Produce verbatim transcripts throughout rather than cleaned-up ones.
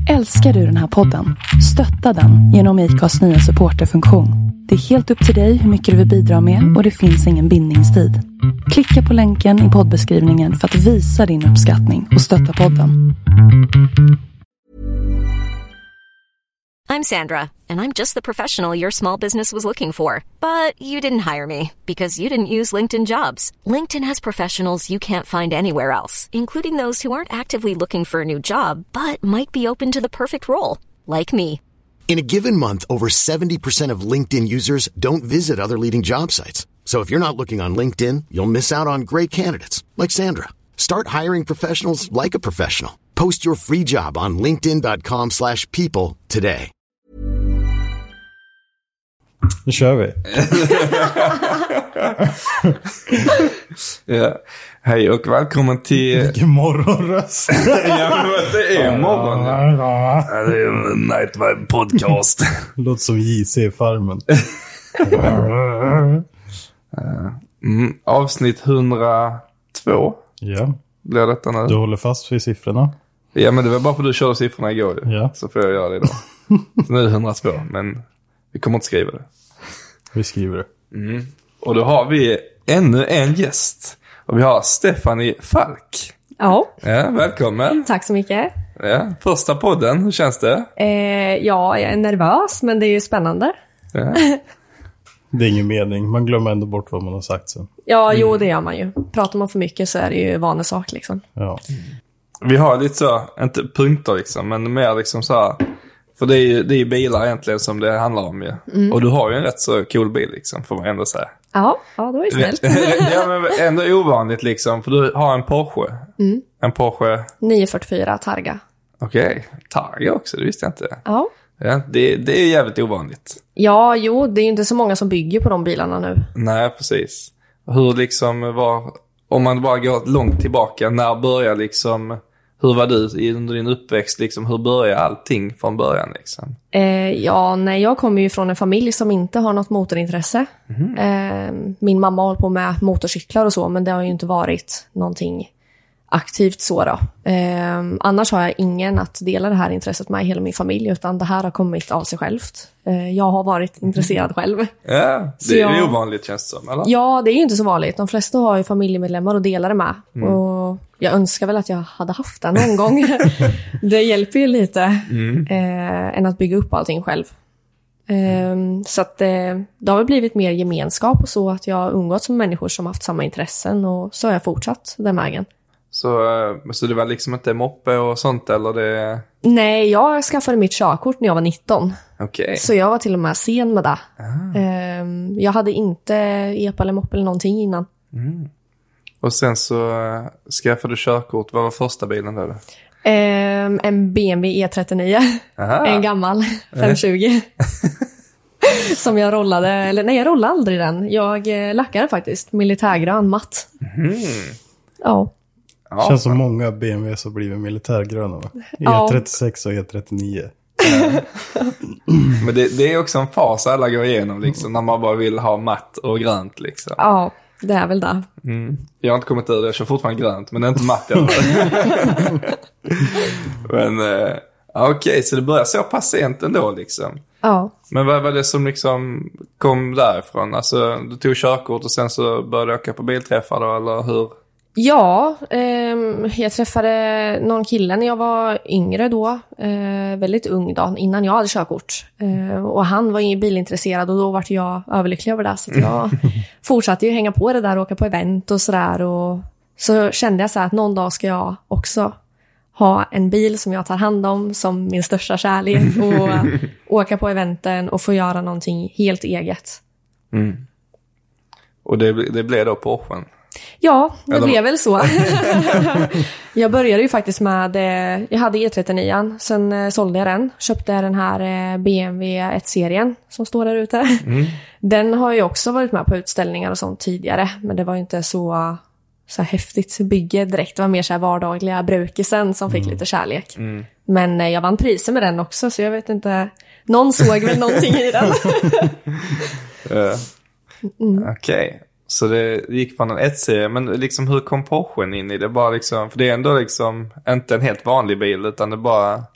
Älskar du den här podden? Stötta den genom I C A:s nya supporterfunktion. Det är helt upp till dig hur mycket du vill bidra med och det finns ingen bindningstid. Klicka på länken i poddbeskrivningen för att visa din uppskattning och stötta podden. I'm Sandra, and I'm just the professional your small business was looking for. But you didn't hire me because you didn't use LinkedIn Jobs. LinkedIn has professionals you can't find anywhere else, including those who aren't actively looking for a new job, but might be open to the perfect role, like me. In a given month, over seventy percent of LinkedIn users don't visit other leading job sites. So if you're not looking on LinkedIn, you'll miss out on great candidates like Sandra. Start hiring professionals like a professional. Post your free job on linkedin dot com slash people today. Nu kör vi. Ja. Hej och välkommen till... Vilken morgonröst. Ja, men det är morgon. Ja. Ja, det är en Night Vibe podcast. Låter som J C i Farmen. mm, avsnitt hundratvå. Ja. Blir detta nu? Du håller fast vid siffrorna. Ja, men det var bara för att du körde siffrorna igår. Ja. Så får jag göra det idag. Så nu är det hundratvå, men vi kommer inte skriva det. Vi skriver det. Mm. Och då har vi ännu en gäst. Och vi har Stephanie Falk. Ja. Ja, välkommen. Tack så mycket. Ja, första podden, hur känns det? Eh, ja, jag är nervös, men det är ju spännande. Ja. Det är ingen mening. Man glömmer ändå bort vad man har sagt sen. Ja, jo, det gör man ju. Pratar man för mycket så är det ju vanesak liksom. Ja. Vi har lite så, inte punkter liksom, men mer liksom så här. För det är ju det är bilar egentligen som det handlar om ju. Mm. Och du har ju en rätt så cool bil liksom, får man ändå säga. Ja, ja det var ju snällt. Ja, men ändå ovanligt liksom, för du har en Porsche. Mm. En Porsche... nio fyrtiofyra Targa. Okej, okay. Targa också, det visste jag inte. Ja. Ja, det, det är jävligt ovanligt. Ja, jo, det är ju inte så många som bygger på de bilarna nu. Nej, precis. Hur liksom var... Om man bara går långt tillbaka, när börjar liksom... Hur var du under din uppväxt? Liksom, hur började allting från början? Liksom? Eh, ja, nej, jag kommer ju från en familj som inte har något motorintresse. Mm. Eh, min mamma håller på med motorcyklar och så, men det har ju inte varit någonting aktivt så då. Eh, annars har jag ingen att dela det här intresset med i hela min familj, utan det här har kommit av sig självt. Eh, jag har varit intresserad själv. Ja, det jag, är ovanligt känns det som, eller? Ja, det är ju inte så vanligt. De flesta har ju familjemedlemmar att dela det med. Mm. Och jag önskar väl att jag hade haft det någon gång. Det hjälper ju lite mm. eh, än att bygga upp allting själv. Eh, så att eh, det har väl blivit mer gemenskap och så, att jag har umgåtts med människor som haft samma intressen, och så har jag fortsatt den vägen. Så, så det var liksom inte moppe och sånt, eller det... Nej, jag skaffade mitt körkort när jag var nitton. Okay. Så jag var till och med sen med det. Ah. Eh, jag hade inte epa eller moppe eller någonting innan. Mm. Och sen så skaffade du körkort. Vad var första bilen där? Eh, en B M W E trettionio. Aha. En gammal femhundratjugo. Som jag rollade, eller nej, jag rollade aldrig den. Jag eh, lackade faktiskt militärgrön matt. Mm. Ja. Det känns som många B M Ws har blivit militärgröna, va? Ja. E trettiosex och E trettionio. Men det, det är också en fas alla går igenom liksom, när man bara vill ha matt och grönt liksom. Ja, det är väl det. Mm. Jag har inte kommit ur det, jag kör fortfarande grönt, men det är inte matt än. Men eh, okej, okay, så det börjar så pass sent ändå liksom. Ja. Men vad var det som liksom kom därifrån? Alltså, du tog körkort och sen så började du åka på bilträffar då, eller hur? Ja, eh, jag träffade någon kille när jag var yngre då, eh, väldigt ung då, innan jag hade körkort. Eh, och han var ju bilintresserad, och då var jag överlycklig över det. Så att jag fortsatte ju hänga på det där och åka på event och sådär. Och så kände jag så här att någon dag ska jag också ha en bil som jag tar hand om som min största kärlek, och åka på eventen och få göra någonting helt eget. Mm. Och det, det blev då Porschen? Ja, det Eller... blev väl så. Jag började ju faktiskt med, eh, jag hade E trettionio, sen eh, sålde jag den. Köpte den här eh, B M W ett-serien som står där ute. Mm. Den har ju också varit med på utställningar och sånt tidigare, men det var ju inte så, så häftigt bygge direkt. Det var mer så här vardagliga brukisen som fick mm. lite kärlek. Mm. Men eh, jag vann priser med den också, så jag vet inte, någon såg väl någonting i den. uh, mm. Okej. Okay. Så det gick från en ett-serie, men liksom hur kom Porschen in i det? Bara liksom, för det är ändå liksom inte en helt vanlig bil, utan det bara...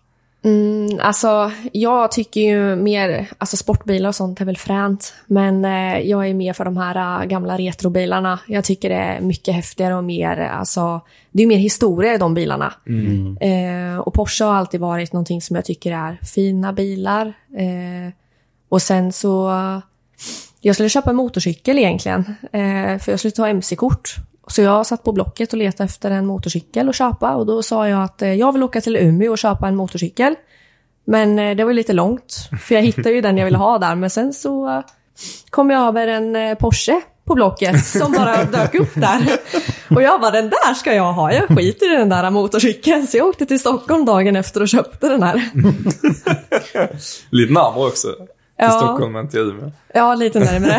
Mm, alltså, jag tycker ju mer, alltså sportbilar och sånt är väl fränt, men eh, jag är mer för de här äh, gamla retrobilarna. Jag tycker det är mycket häftigare och mer, alltså, det är mer historia i de bilarna. Mm. Eh, och Porsche har alltid varit någonting som jag tycker är fina bilar. Eh, och sen så, jag skulle köpa en motorcykel egentligen, eh, för jag skulle ta M C-kort. Så jag satt på Blocket och letade efter en motorcykel att köpa. Och då sa jag att jag vill åka till Umeå och köpa en motorcykel. Men det var lite långt. För jag hittade ju den jag ville ha där. Men sen så kom jag över en Porsche på Blocket som bara dök upp där. Och jag bara, den där ska jag ha. Jag skiter i den där motorcykeln. Så jag åkte till Stockholm dagen efter och köpte den här. Lite närmare också. Till ja. Stockholm än till Umeå. Ja, lite närmare.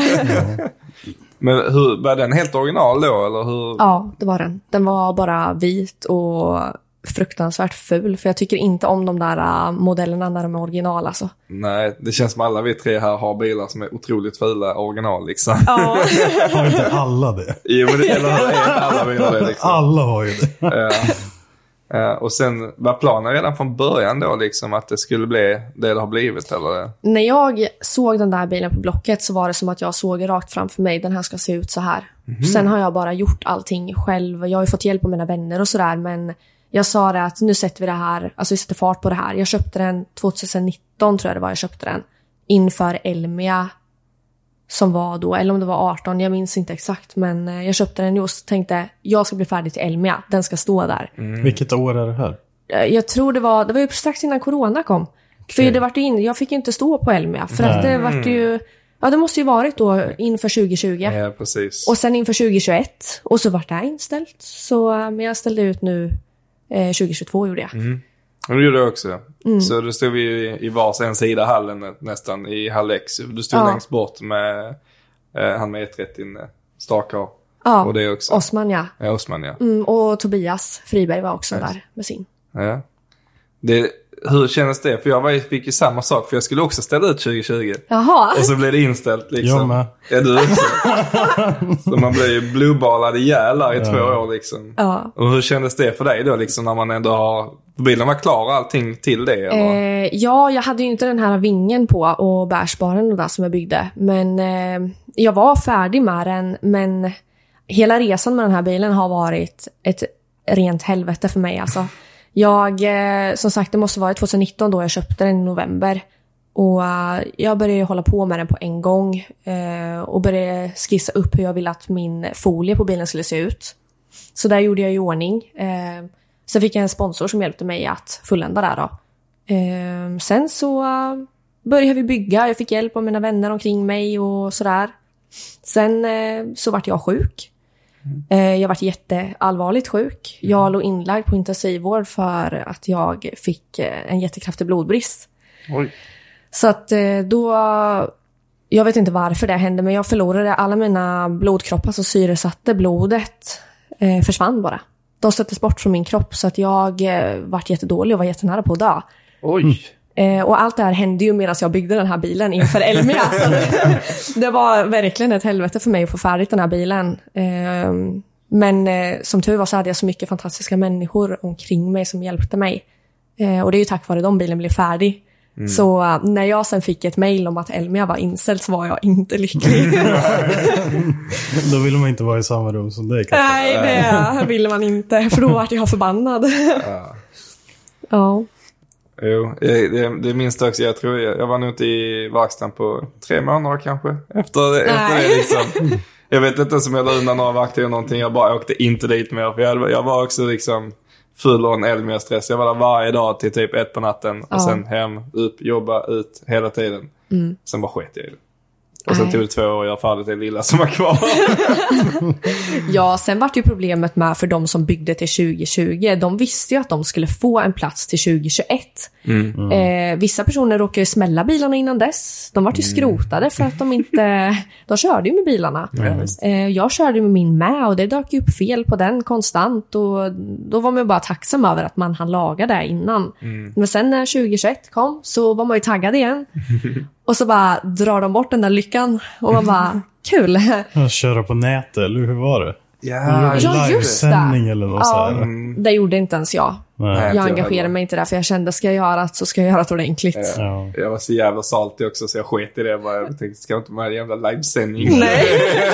Men hur, var den helt original då? Eller hur? Ja, det var den. Den var bara vit och fruktansvärt ful. För jag tycker inte om de där modellerna när de är original alltså. Nej, det känns som alla vi tre här har bilar som är otroligt fula original liksom. Ja. Har inte alla det? Jo, men det gäller alla bilar det liksom. Alla har ju det. Ja. Uh, och sen var planen redan från början då liksom att det skulle bli det det har blivit eller? När jag såg den där bilen på Blocket så var det som att jag såg rakt framför mig, den här ska se ut så här. Mm. Sen har jag bara gjort allting själv. Jag har ju fått hjälp av mina vänner och sådär, men jag sa det att nu sätter vi det här, alltså vi sätter fart på det här. Jag köpte den tjugonitton tror jag det var jag köpte den inför Elmia som var då, eller om det var arton, jag minns inte exakt, men jag köpte den och tänkte jag ska bli färdig till Elmia, den ska stå där. Mm. Vilket år är det här? Jag tror det var, det var ju strax innan corona kom. Okay. För det var in, jag fick inte stå på Elmia, för att det var ju, ja det måste ju varit då inför tjugo tjugo. Ja, precis. Och sen inför tjugo tjugoett, och så var det här inställt. Så men jag ställde ut nu eh, tjugo tjugotvå gjorde jag. Mm. Och det gjorde jag också. Mm. Så då stod vi i, i vars en sida hallen nästan i hall X. Du stod ja. längst bort med eh, han med E trettio Starcar. Ja, och det också. Osman ja. Ja, Osman ja. Mm, och Tobias Friberg var också yes. där med sin. Ja. Det, hur kändes det? För jag var, fick ju samma sak. För jag skulle också ställa ut tjugo tjugo. Jaha. Och så blev det inställt liksom. Jag med. Ja, du också. Så man blev ju bluebalad ihjäl där i ja. två år liksom. Ja. Och hur kändes det för dig då liksom när man ändå har... Bilen var klar allting till det eller? Eh, ja, jag hade ju inte den här vingen på och bärsparen och där som jag byggde. Men eh, jag var färdig med den. Men hela resan med den här bilen har varit ett rent helvete för mig alltså. Jag, eh, som sagt, det måste vara tjugonitton då jag köpte den i november. Och uh, jag började hålla på med den på en gång. Uh, och började skissa upp hur jag ville att min folie på bilen skulle se ut. Så där gjorde jag i ordning. Uh, sen fick jag en sponsor som hjälpte mig att fullända där då. Uh, sen så uh, började vi bygga. Jag fick hjälp av mina vänner omkring mig och sådär. Sen uh, så vart jag sjuk. Mm. Jag var jätteallvarligt sjuk. Jag låg inlagd på intensivvård för att jag fick en jättekraftig blodbrist. Oj. Så att då, jag vet inte varför det hände, men jag förlorade alla mina blodkroppar, så syresatte blodet eh, försvann bara. De stöttes bort från min kropp, så att jag eh, vart jättedålig och var jättenära på att dö. Oj. Eh, och allt det här hände ju medan jag byggde den här bilen inför Elmia. Så det, det var verkligen ett helvete för mig att få färdigt den här bilen. Eh, men eh, som tur var så hade jag så mycket fantastiska människor omkring mig som hjälpte mig. Eh, och det är ju tack vare de bilen blev färdig. Mm. Så uh, när jag sen fick ett mejl om att Elmia var inställd så var jag inte lycklig. Då ville man inte vara i samma rum som dig kanske. Nej, det ville man inte. För då var jag förbannad. Ja. Ja. Jo, det, det minns också. Jag tror jag, jag var nog inte i verkstaden på tre månader kanske. Efter, efter det liksom. Jag vet inte som jag la undan några vakter eller någonting. Jag bara åkte inte dit mer. För jag, jag var också liksom full av en Elmia-stress. Jag var där varje dag till typ ett på natten. Och ja. Sen hem, upp, jobba, ut hela tiden. Mm. Sen bara sket jag i det. Och sen tog det två år och jag färdigt det lilla som var kvar. Ja, sen var det ju problemet med för de som byggde till tjugo tjugo. De visste ju att de skulle få en plats till tjugo tjugoett. Mm. Mm. Eh, vissa personer råkade ju smälla bilarna innan dess. De var ju skrotade för att de inte... De körde ju med bilarna. Mm. Eh, jag körde med min med och det dök ju upp fel på den konstant. Och då var man ju bara tacksam över att man hann laga det innan. Mm. Men sen när tjugo tjugoett kom så var man ju taggad igen. Och så bara drar de bort den där lyckan. Och man bara, kul. Köra på nätet, eller hur var det? Ja, ja just det. Eller något ja, det gjorde inte ens jag. Nej, jag engagerade mig inte där, för jag kände, ska jag göra så ska jag göra det ordentligt. Ja. Jag var så jävla saltig också, så jag sket i det. Jag tänkte, ska jag inte med en jävla livesändning? Nej.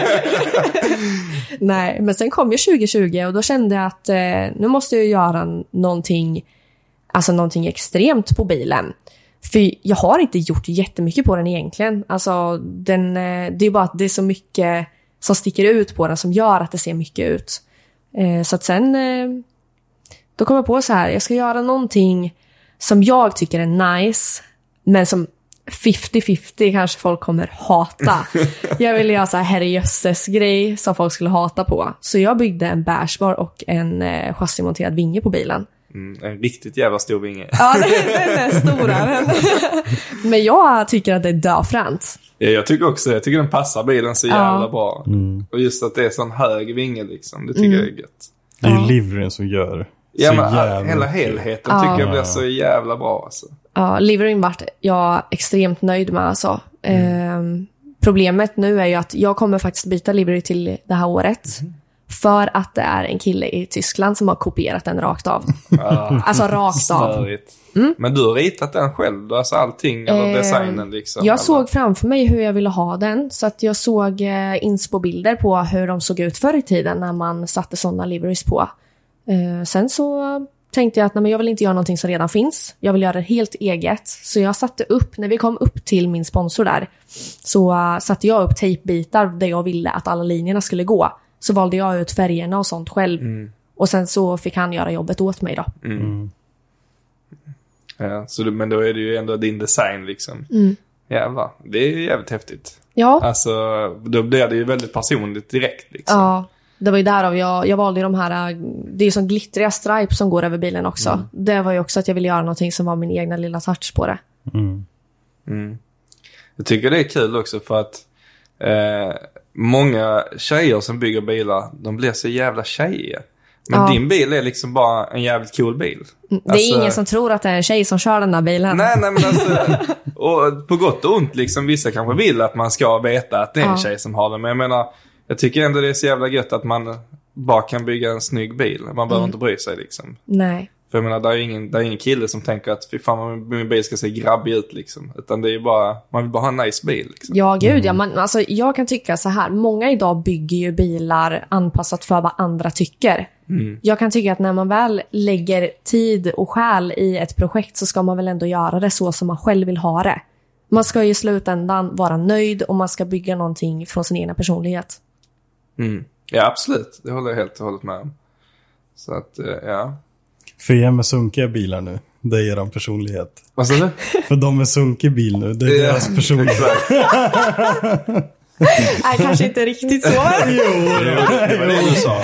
Nej, men sen kom ju tjugo tjugo och då kände jag att eh, nu måste jag göra någonting, alltså någonting extremt på bilen. För jag har inte gjort jättemycket på den egentligen. Alltså, den, det är bara att det är så mycket som sticker ut på den som gör att det ser mycket ut. Eh, så att sen, eh, då kom jag på så här, jag ska göra någonting som jag tycker är nice, men som femtio femtio kanske folk kommer hata. Jag ville göra så här herrejösses grej som folk skulle hata på. Så jag byggde en bashbar och en eh, chassimonterad vinge på bilen. Mm, en riktigt jävla stor vinge. Ja, den är stora. Men jag tycker att det är döfränt. Ja, jag tycker också, jag tycker den passar bilen så jävla ja. bra. Mm. Och just att det är sån hög vinge liksom, det tycker mm. jag är gött. Det är ju ja. livryn som gör ja, så men jävla hela helheten ja. tycker jag blir så jävla bra alltså. Ja, livryn vart jag extremt nöjd med alltså. Mm. Ehm, problemet nu är ju att jag kommer faktiskt byta livery till det här året. Mm. För att det är en kille i Tyskland som har kopierat den rakt av. Ja. Alltså rakt av. Mm. Men du har ritat den själv, alltså allting, eller eh, designen liksom? Jag eller? såg framför mig hur jag ville ha den. Så att jag såg eh, inspo-bilder på hur de såg ut förr i tiden när man satte sådana liveries på. Eh, sen så tänkte jag att nej, men jag vill inte göra någonting som redan finns. Jag vill göra det helt eget. Så jag satte upp, när vi kom upp till min sponsor där, så uh, satte jag upp tejpbitar där jag ville att alla linjerna skulle gå. Så valde jag ut färgerna och sånt själv. Mm. Och sen så fick han göra jobbet åt mig då. Mm. Mm. Ja, så du, men då är det ju ändå din design liksom. Mm. Jävlar, det är ju jävligt häftigt. Ja. Alltså, då blir det ju väldigt personligt direkt liksom. Ja, det var ju därav jag, jag valde ju de här, det är ju som glittriga stripes som går över bilen också. Mm. Det var ju också att jag ville göra någonting som var min egna lilla touch på det. Mm. Mm. Jag tycker det är kul också för att eh, många tjejer som bygger bilar, de blir så jävla tjejiga. Men ja. Din bil är liksom bara en jävligt cool bil. Det är alltså, ingen som tror att det är en tjej som kör den där bilen. Nej, nej men alltså, och på gott och ont liksom, vissa kanske vill att man ska veta att det är en ja. Tjej som har den. Men jag menar, jag tycker ändå det är så jävla gött att man bara kan bygga en snygg bil. Man behöver mm. inte bry sig liksom. Nej. För jag menar, det är ingen, det är ingen kille som tänker att fy fan, min bil ska se grabbig ut liksom. Utan det är ju bara, man vill bara ha en nice bil liksom. Ja, gud mm. ja. Man, alltså, jag kan tycka så här, många idag bygger ju bilar anpassat för vad andra tycker. Mm. Jag kan tycka att när man väl lägger tid och själ i ett projekt så ska man väl ändå göra det så som man själv vill ha det. Man ska ju i slutändan vara nöjd och man ska bygga någonting från sin egna personlighet. Mm. Ja, absolut. Det håller jag helt och hållet med om. Så att, ja. För er med sunkiga bilar nu, det är er personlighet. Vad sa du? För de med sunkig bil nu, det är ja, deras personlighet. Nej, kanske inte riktigt så. Jo, det var det du sa.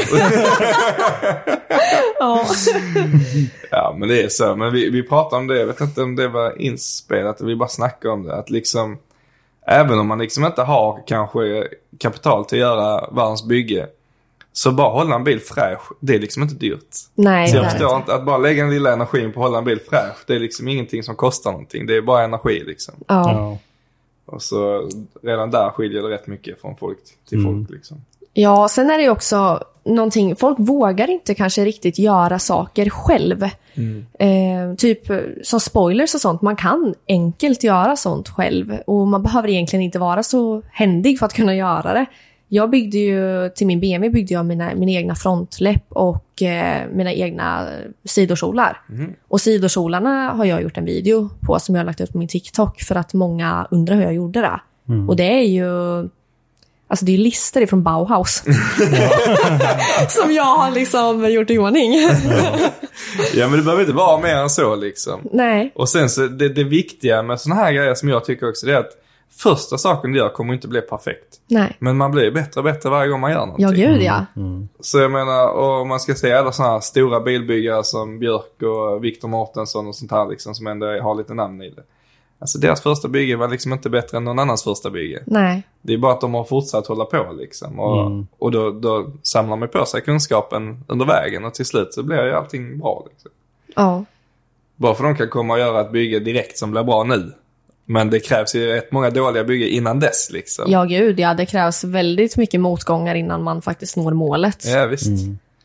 Ja. Ja, men det är så. Men vi, vi pratade om det, jag vet inte om det var inspelat, vi bara snackade om det. Att liksom, även om man liksom inte har kanske kapital till att göra världens bygge, så bara hålla en bil fräsch, det är liksom inte dyrt. Nej, så jag nej. förstår inte, att bara lägga en lilla energin på att hålla en bil fräsch, det är liksom ingenting som kostar någonting. Det är bara energi liksom. Ja. Ja. Och så redan där skiljer det rätt mycket från folk till mm. folk liksom. Ja, sen är det ju också någonting, folk vågar inte kanske riktigt göra saker själv. Mm. Eh, typ som spoilers och sånt, man kan enkelt göra sånt själv. Och man behöver egentligen inte vara så händig för att kunna göra det. Jag byggde ju, till min B M W byggde jag mina, mina egna frontläpp och eh, mina egna sidokjolar. Mm. Och sidokjolarna har jag gjort en video på som jag har lagt ut på min TikTok för att många undrar hur jag gjorde det. Mm. Och det är ju, alltså det är ju lister ifrån Bauhaus. Som jag har liksom gjort i ordning. Ja. Ja, men det behöver inte vara mer än så liksom. Nej. Och sen så, det, det viktiga med såna här grejer som jag tycker också, det är att första saken du gör kommer inte bli perfekt. Nej. Men man blir bättre och bättre varje gång man gör någonting. Ja, gud ja. Mm. Så jag menar, och man ska se alla såna här stora bilbyggare som Björk och Victor Mårtensson och sånt här liksom, som ändå har lite namn i det. Alltså deras första bygge var liksom inte bättre än någon annans första bygge. Nej. Det är bara att de har fortsatt hålla på liksom. Och, mm. och då, då samlar man på sig kunskapen under vägen och till slut så blir ju allting bra liksom. Ja. Bara för de kan komma och göra ett bygge direkt som blir bra nu. Men det krävs ju rätt många dåliga byggen innan dess liksom. Ja, gud ja. Det krävs väldigt mycket motgångar innan man faktiskt når målet. Ja, visst. Mm.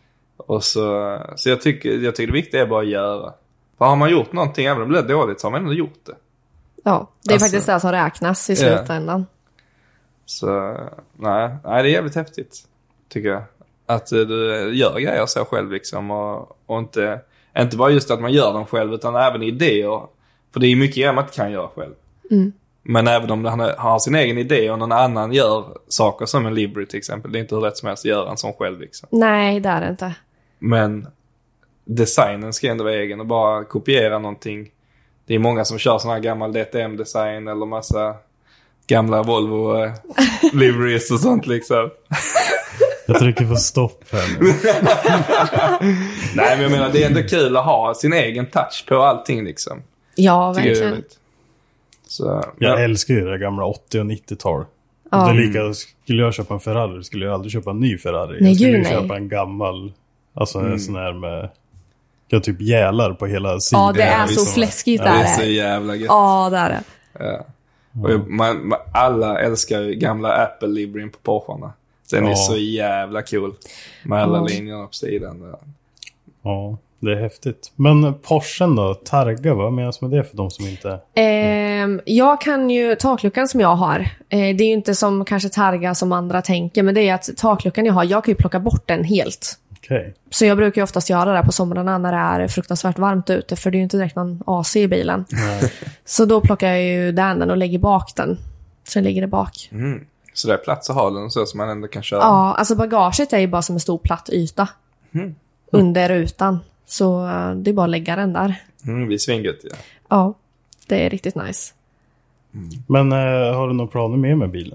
Och så, så jag tycker, jag tycker det viktiga är bara att göra. För har man gjort någonting, även om det blir dåligt, så har man ändå gjort det. Ja, det är alltså, faktiskt det som räknas i slutändan. Ja. Så nej, nej, det är jävligt häftigt, tycker jag. Att du gör grejer så själv liksom. Och, och inte, inte bara just att man gör dem själv, utan även idéer. För det är mycket grejer man inte kan göra själv. Mm. Men även om han har sin egen idé och någon annan gör saker som en Library till exempel. Det är inte hur lätt som helst att göra en sån själv liksom. Nej, det är det inte. Men designen ska ändå vara egen och bara kopiera någonting. Det är många som kör sån här gammal D T M-design eller massa gamla Volvo eh, liveries och sånt liksom. Jag trycker på stopp här nu. Nej, men jag menar, det är ändå kul att ha sin egen touch på allting liksom. Ja, verkligen. Så, jag ja. älskar ju det gamla åttio- och nittiotal. Ja. Det är lika, skulle jag köpa en Ferrari skulle jag aldrig köpa en ny Ferrari. Nej, jag skulle gud, ju nej. köpa en gammal, alltså Mm. en sån här med, jag typ gälar på hela sidan. Ja, det är så visst. fläskigt Ja, där. det är så jävla gött. Ja, det är det. Ja. Och jag, man, man, alla älskar ju gamla Apple Library på Porscharna. Den Ja. är så jävla cool. Med alla Ja. linjerna på sidan. Ja. Ja, det är häftigt. Men Porschen då, Targa, vad menas med det för de som inte... Eh, jag kan ju, takluckan som jag har, eh, det är ju inte som kanske Targa som andra tänker, men det är att takluckan jag har, jag kan ju plocka bort den helt. Okej. Okay. Så jag brukar ju oftast göra det på somrarna när det är fruktansvärt varmt ute, för det är ju inte direkt någon A C i bilen. Nej. Så då plockar jag ju den och lägger bak den. Så den ligger det bak. Mm. Så det är plats att ha den så som man ändå kan köra. Ja, alltså bagaget är ju bara som en stor platt yta. Mm. Under rutan. Så uh, det är bara att lägga den där. Mm, vi är svingött, ja. Ja, det är riktigt nice. Men eh, har du några planer med med bilen?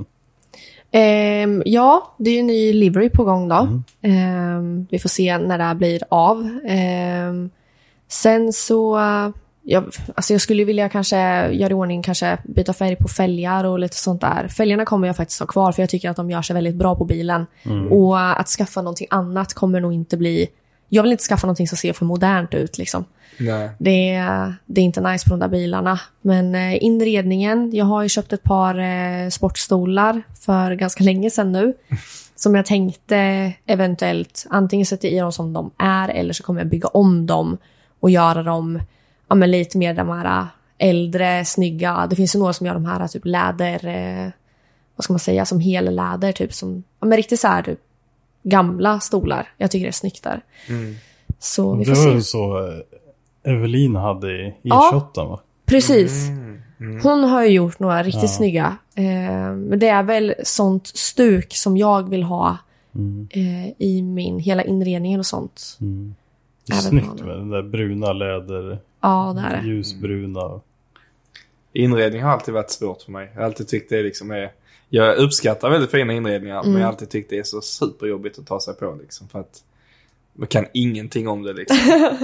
Um, ja, det är ju en ny livery på gång då. Mm. Um, vi får se när det här blir av. Um, sen så... Uh, jag, alltså jag skulle vilja kanske göra i ordning, kanske byta färg på fälgar och lite sånt där. Fälgarna kommer jag faktiskt ha kvar, för jag tycker att de gör sig väldigt bra på bilen. Mm. Och uh, att skaffa någonting annat kommer nog inte bli... Jag vill inte skaffa någonting som ser för modernt ut liksom. Nej. Det är, det är inte nice på de där bilarna. Men eh, inredningen, jag har ju köpt ett par eh, sportstolar för ganska länge sedan nu. Som jag tänkte eventuellt antingen sätta i dem som de är, eller så kommer jag bygga om dem och göra dem ja, men lite mer de här äldre, snygga. Det finns ju några som gör de här typ läder, eh, vad ska man säga, som helläder typ, som ja, men riktigt så här typ gamla stolar. Jag tycker det är snyggt där. Mm. Så vi får det se. var ju så Evelin hade i E tjugoåtta, ja, va? Precis. Mm. Mm. Hon har ju gjort några riktigt ja. snygga. Eh, men det är väl sånt stuk som jag vill ha mm. eh, i min hela inredningen och sånt. Mm. Det är Även snyggt med den där bruna läder. Ja, det är det. Ljusbruna. Inredning har alltid varit svårt för mig. Jag har alltid tyckt det liksom är... Jag uppskattar väldigt fina inredningar, mm. men jag har alltid tyckt det är så superjobbigt att ta sig på liksom, för att man kan ingenting om det liksom.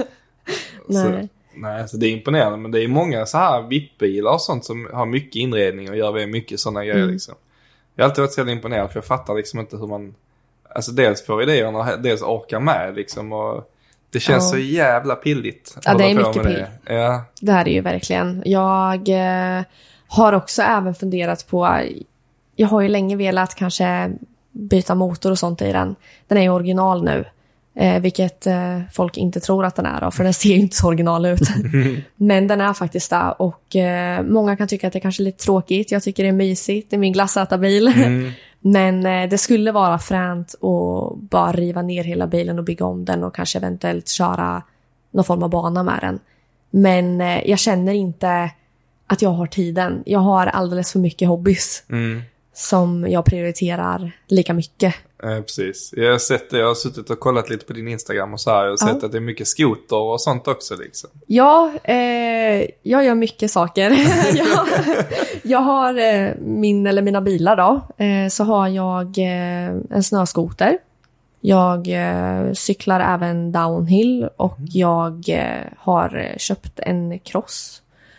Nej. Så, nej, så det är imponerande, men det är många så här V I P-bilar och sånt som har mycket inredning och gör mycket sådana grejer mm. liksom. Jag har alltid varit så imponerad, för jag fattar liksom inte hur man alltså dels får idéerna och dels orkar med liksom, och det känns ja. så jävla pilligt. Ja, det är mycket pill. Det. Ja. det här är ju verkligen. Jag eh, har också även funderat på, jag har ju länge velat kanske byta motor och sånt i den. Den är ju original nu. Eh, vilket eh, folk inte tror att den är då, för den ser ju inte så original ut. Men den är faktiskt där. Och eh, många kan tycka att det är kanske är lite tråkigt. Jag tycker det är mysigt. Det är min glassätarbil. Mm. Men eh, det skulle vara fränt att bara riva ner hela bilen och bygga om den. Och kanske eventuellt köra någon form av bana med den. Men eh, jag känner inte att jag har tiden. Jag har alldeles för mycket hobbys. Mm. Som jag prioriterar lika mycket. Ja, precis. Jag har sett det, jag har suttit och kollat lite på din Instagram och så här, och sett ja. att det är mycket skoter och sånt också liksom. Ja, eh, jag gör mycket saker. jag, jag har eh, min eller mina bilar då. Eh, så har jag eh, en snöskoter. Jag eh, cyklar även downhill och mm. jag eh, har köpt en cross.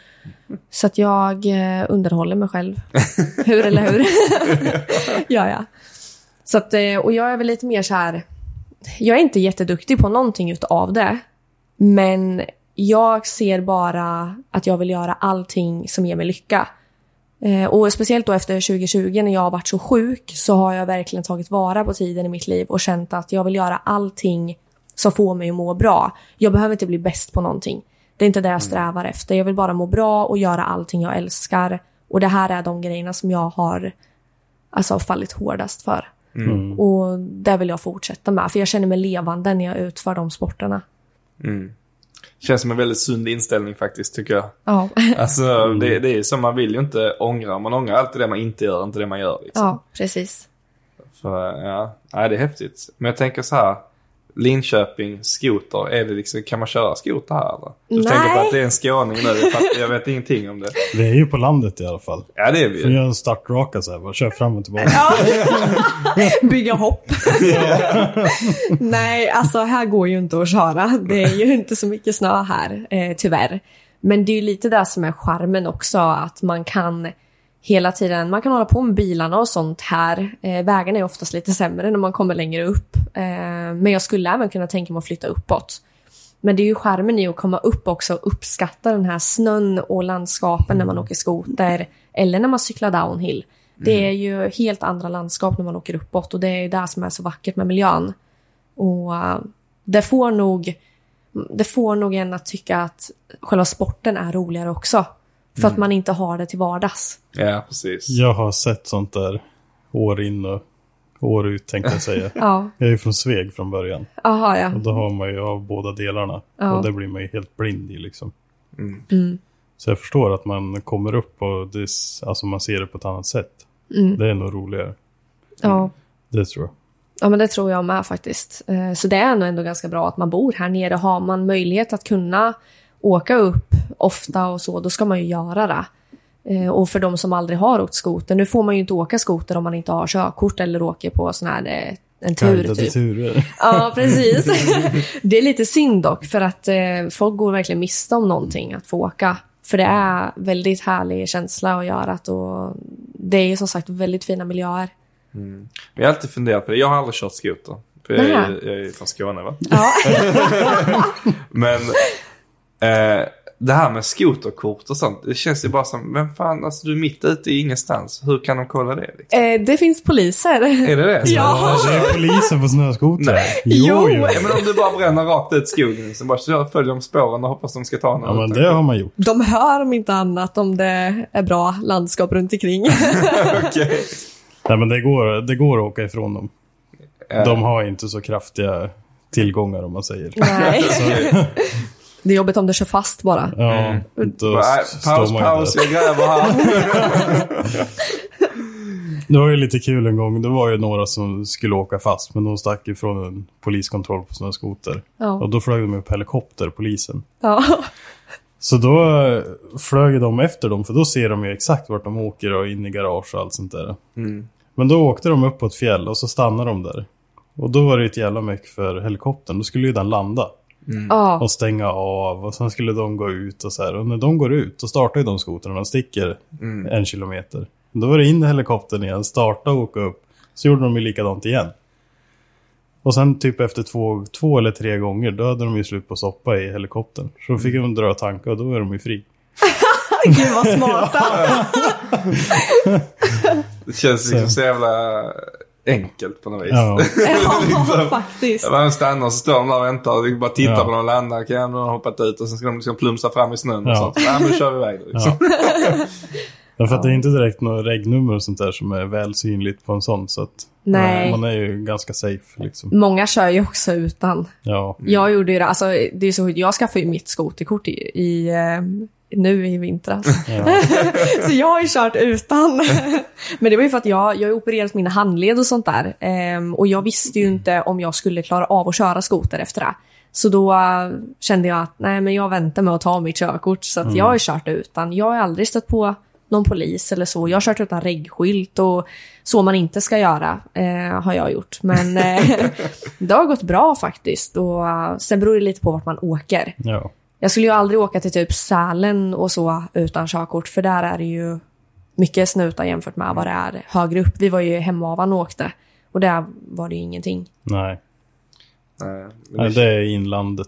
Så att jag eh, underhåller mig själv. Hur eller hur? ja, ja. Så att, och jag är väl lite mer så här, jag är inte jätteduktig på någonting utav det, men jag ser bara att jag vill göra allting som ger mig lycka. Eh, och speciellt då efter tjugo tjugo när jag har varit så sjuk, så har jag verkligen tagit vara på tiden i mitt liv och känt att jag vill göra allting som får mig att må bra. Jag behöver inte bli bäst på någonting. Det är inte det jag strävar efter. Jag vill bara må bra och göra allting jag älskar. Och det här är de grejerna som jag har alltså, fallit hårdast för. Mm. Och det vill jag fortsätta med. För jag känner mig levande när jag utför de sporterna. Mm. Känns som en väldigt sund inställning faktiskt, tycker jag. Ja. Alltså, mm. det, det är som man vill ju inte ångra. Man ångrar alltid det man inte gör, inte det man gör. Liksom. Ja, precis. För, ja, nej, det är häftigt. Men jag tänker så här, Linköping, skoter, är det liksom, kan man köra skoter här eller? Du nej. tänker på att det är en skåning nu, för att jag vet ingenting om det. Det är ju på landet i alla fall. Ja, det är vi ju. Får göra en startraka så här, bara kör fram och tillbaka. Ja. Bygga hopp. Nej, alltså här går ju inte att köra. Det är ju inte så mycket snö här, eh, tyvärr. Men det är ju lite där som är charmen också, att man kan hela tiden, man kan hålla på med bilarna och sånt här. Eh, vägarna är oftast lite sämre när man kommer längre upp. Eh, men jag skulle även kunna tänka mig att flytta uppåt. Men det är ju charmen i att komma upp också och uppskatta den här snön och landskapen när man åker skoter eller när man cyklar downhill. Det är ju helt andra landskap när man åker uppåt, och det är det som är så vackert med miljön. Och uh, det får nog det får nog en att tycka att själva sporten är roligare också. För mm. att man inte har det till vardags. Ja, precis. Jag har sett sånt där år in och år ut, tänkte jag säga. Ja. Jag är ju från Sveg från början. Aha, ja. Och då har man ju av båda delarna. Ja. Och det blir man ju helt blind i liksom. Mm. Mm. Så jag förstår att man kommer upp och det, alltså man ser det på ett annat sätt. Mm. Det är nog roligare. Ja. Det tror jag. Ja, men det tror jag med faktiskt. Så det är nog ändå ganska bra att man bor här nere. Har man möjlighet att kunna åka upp ofta och så, då ska man ju göra det. Och för de som aldrig har åkt skoter, nu får man ju inte åka skoter om man inte har körkort eller åker på sån här en tur typ. Turer. Ja, precis. Det är lite synd dock, för att eh, folk går verkligen miste om någonting att få åka. För det är väldigt härlig känsla att göra det, och det är ju som sagt väldigt fina miljöer. Mm. Jag har alltid funderat på det. Jag har aldrig kört skoter. För jag, är, jag är från Skåne, va? Ja. Men eh, det här med skoterkort och sånt, det känns ju bara som, men fan, alltså du är mitt ute i ingenstans. Hur kan de kolla det? Liksom? Eh, det finns poliser. Är det det? Ja. Det är poliser på snöskoter. Nej. Jo, jo. Ja, men om du bara bränner rakt ut skogen, så bara följer de spåren och hoppas de ska ta något. Ja, men det har man gjort. De hör om inte annat om det är bra landskap runt omkring. Okej. Nej, men det går, det går att åka ifrån dem. Äh. De har inte så kraftiga tillgångar, om man säger. Nej. Så, Det är jobbigt om det kör fast bara. ja, Mm. då Nej, står paus, man ju paus, där. jag gräver här. Det var ju lite kul en gång. Det var ju några som skulle åka fast, men de stack ifrån en poliskontroll på sina skoter. Ja. Och då flög de upp helikopter, polisen. Ja. Så då flög de efter dem, för då ser de ju exakt vart de åker och in i garage och allt sånt där. Mm. Men då åkte de upp på ett fjäll och så stannade de där. Och då var det ett jävla mycket för helikoptern. Då skulle ju den landa Mm. Ja. och stänga av, och sen skulle de gå ut och så här. Och när de går ut, så startar ju de skotrarna och sticker Mm. en kilometer. Då var det in i helikoptern igen, starta och åka upp. Så gjorde de ju likadant igen. Och sen typ efter två, två eller tre gånger, då hade de ju slut på soppa i helikoptern. Så då fick de dra tankar och då är de ju fri. Gud vad smarta. Det känns liksom så jävla enkelt på något vis. Ja. Ja, faktiskt. Man stannar och så står de där och väntar och bara tittar Ja. på dem landa. Kan de ha hoppat ut och sen ska de liksom plumsa fram i snön och Ja. sånt. Nej, men då kör vi iväg då, liksom. Ja. Ja, för att det är inte direkt några regnummer och sånt där som är väl synligt på en sån. Så att Nej. man är ju ganska safe liksom. Många kör ju också utan. Ja. Jag gjorde ju det. Alltså, det är så, jag skaffade ju mitt skoterkort i, i eh, nu i vintras. Ja. Så jag har ju kört utan. Men det var ju för att jag, jag har opererat min handled och sånt där. Ehm, och jag visste ju inte om jag skulle klara av att köra skoter efter det. Så då uh, kände jag att nej, men jag väntar med att ta mitt körkort. Så att Mm. jag har ju kört utan. Jag har aldrig stött på någon polis eller så. Jag har kört utan reggskylt och så man inte ska göra eh, har jag gjort. Men eh, det har gått bra faktiskt. Och uh, sen beror det lite på vart man åker. Ja. Jag skulle ju aldrig åka till typ Sälen och så utan körkort. För där är det ju mycket snuta jämfört med vad det är högre upp. Vi var ju Hemavan och åkte. Och där var det ju ingenting. Nej. Nej, men Nej, det, det är inlandet. Det.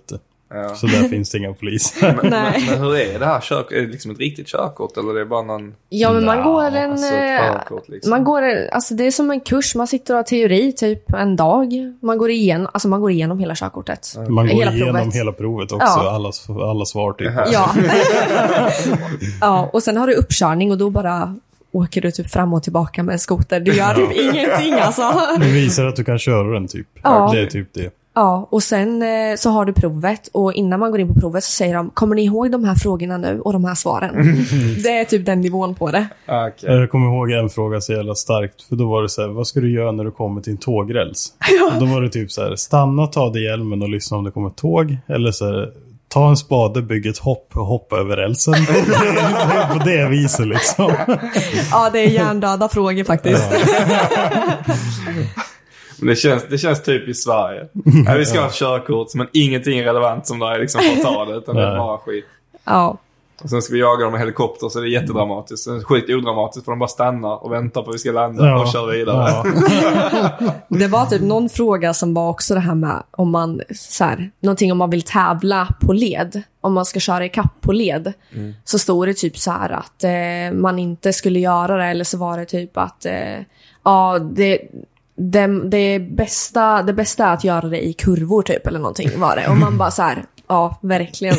Ja. Så där finns det inga poliser. Men, Nej. men, men hur är det här? Kör, är det liksom ett riktigt körkort eller är det bara någon... Ja, men man går en... Alltså ett förkort, liksom. Man går, alltså det är som en kurs, man sitter och har teori typ en dag. Man går igenom, alltså man går igenom hela körkortet. Man går hela igenom provet. hela provet också, Ja. alla, alla svar typ. Ja. Ja, och sen har du uppkörning och då bara åker du typ fram och tillbaka med en skoter. Du gör typ ingenting alltså. Det visar att du kan köra den typ. Ja. Det är typ det. Ja, och sen eh, så har du provet och innan man går in på provet så säger de, kommer ni ihåg de här frågorna nu och de här svaren? Det är typ den nivån på det. Okay. Jag kommer ihåg en fråga så jävla starkt. För då var det så här, vad ska du göra när du kommer till en tågräls? Ja. Och då var det typ så här, stanna, ta dig hjälmen och lyssna om det kommer ett tåg. Eller så här, ta en spade, bygg ett hopp och hoppa över rälsen. Det är på det viset liksom. Ja, det är hjärndöda frågor faktiskt. Ja. Men det känns, det känns typ i Sverige. Ja, vi ska ha ett körkort men ingenting är relevant som det är liksom för att ta det. Utan det är bara skit. Ja. Och sen ska vi jaga dem med helikopter så det är jättedramatiskt. Sen är det skit odramatiskt för de bara stannar och väntar på att vi ska landa Ja. och köra vidare. Ja. Det var typ någon fråga som var också det här med om man så här, någonting om man vill tävla på led, om man ska köra i kapp på led. Mm. Så stod det typ så här att eh, man inte skulle göra det, eller så var det typ att eh, ja, det det, det bästa det bästa är att göra det i kurvor typ eller någonting var det. Och man bara så här, ja, verkligen.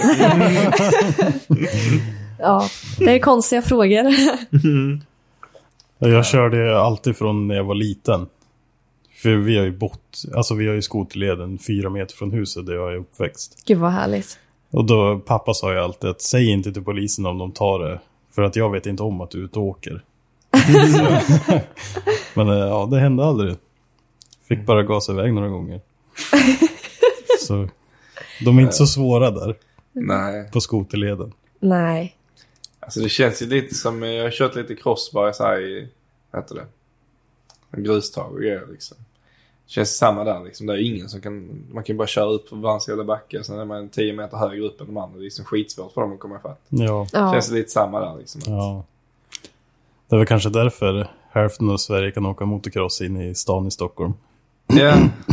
Ja, det är konstiga frågor. Jag körde alltid från när jag var liten. För vi har ju bott, alltså vi har ju skoterleden fyra meter från huset där jag är uppväxt. Gud vad härligt. Och då, pappa sa ju alltid att säg inte till polisen om de tar det. För att jag vet inte om att du är ute och åker. Men ja, det hände aldrig. Fick bara gasa iväg några gånger. Så de är inte så svåra där. Nej. På skoterleden. Nej. Alltså det känns ju lite som, jag har kört lite crossbar så här i, vad heter det? En grustag och grejer liksom. Det känns samma där liksom. Det är ingen som kan, man kan bara köra upp på varsin jävla backe. Sen är man tio meter högre upp än de andra. Det är liksom skitsvårt för dem att komma ifatt. Ja. Det Ja. känns lite samma där liksom. Ja. Det är väl kanske därför hälften av Sverige kan åka motocross in i stan i Stockholm. Ja.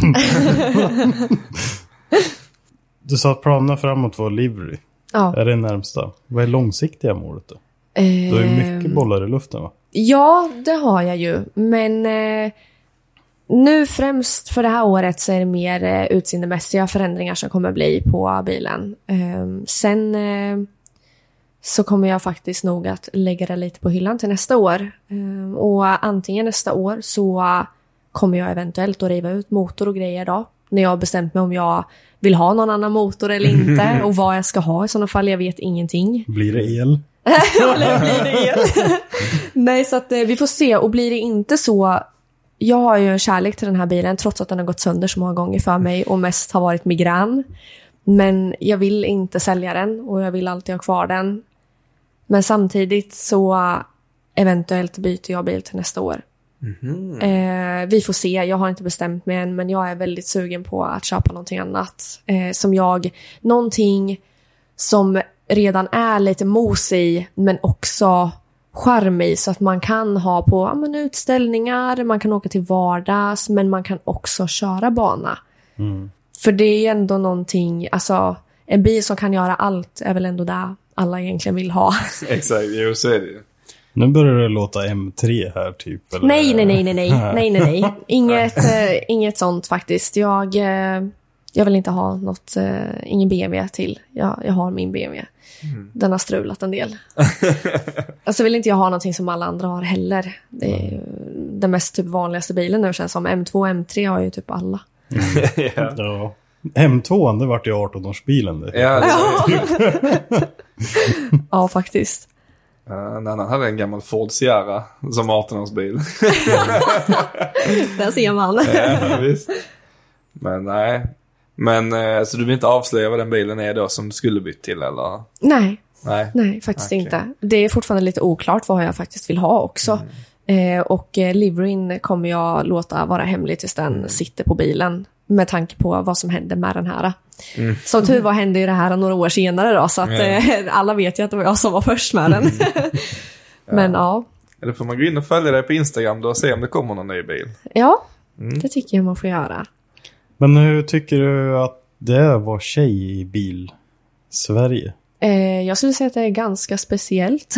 Du sa att planerna framåt var Livery. Ja. Är det närmsta? Vad är långsiktiga målet då? Eh, Du har ju mycket bollar i luften va? Ja, det har jag ju. Men eh, nu främst för det här året så är det mer eh, utseendemässiga förändringar som kommer bli på bilen. Eh, sen eh, så kommer jag faktiskt nog att lägga det lite på hyllan till nästa år. Eh, och antingen nästa år så kommer jag eventuellt att riva ut motor och grejer då. När jag har bestämt mig om jag vill ha någon annan motor eller inte. Och vad jag ska ha i sådana fall, jag vet ingenting. Blir det el? Eller blir det el? Nej, så att eh, vi får se. Och blir det inte så... Jag har ju en kärlek till den här bilen trots att den har gått sönder så många gånger för mig och mest har varit migrän. Men jag vill inte sälja den och jag vill alltid ha kvar den. Men samtidigt så eventuellt byter jag bil till nästa år. Mm-hmm. Eh, vi får se, jag har inte bestämt mig än, men jag är väldigt sugen på att köpa någonting annat. Eh, som jag, någonting som redan är lite mos i, men också charm i, så att man kan ha på ja, men utställningar, man kan åka till vardags, men man kan också köra bana. Mm. För det är ändå någonting, alltså en bil som kan göra allt är väl ändå det alla egentligen vill ha. Exakt, jo så är det ju. Nu börjar det låta M tre här typ. Eller? Nej, nej, nej, nej, nej, nej, nej, nej. Inget, äh, inget sånt faktiskt. Jag, äh, jag vill inte ha något, äh, ingen B M W till. Jag, jag har min B M W. Mm. Den har strulat en del. Alltså vill inte jag ha någonting som alla andra har heller. Det är ju den mest typ vanligaste bilen nu känns som. M två och M tre har ju typ alla. Mm. Ja. Ja. M två, det vart ju arton-årsbilen. Det. Ja, det ja, faktiskt. Uh, en annan hade en gammal Ford Sierra som arton-årsbil. Där ser man. Ja, visst. Men nej. Men uh, så du vill inte avslöja vad den bilen är då som du skulle bytt till eller? Nej. Nej, nej faktiskt okay. inte. Det är fortfarande lite oklart vad jag faktiskt vill ha också. Mm. Eh, och eh, liveryn kommer jag låta vara hemlig tills den mm. sitter på bilen. Med tanke på vad som händer med den här. Mm. Som tur var hände ju det här några år senare då. Så att mm. eh, alla vet ju att det var jag som var först med den. Men ja. Eller får man gå in och följa dig på Instagram då och se om det kommer någon ny bil? Ja, mm. det tycker jag man får göra. Men hur tycker du att det är att vara tjej i bil-Sverige? Eh, jag skulle säga att det är ganska speciellt.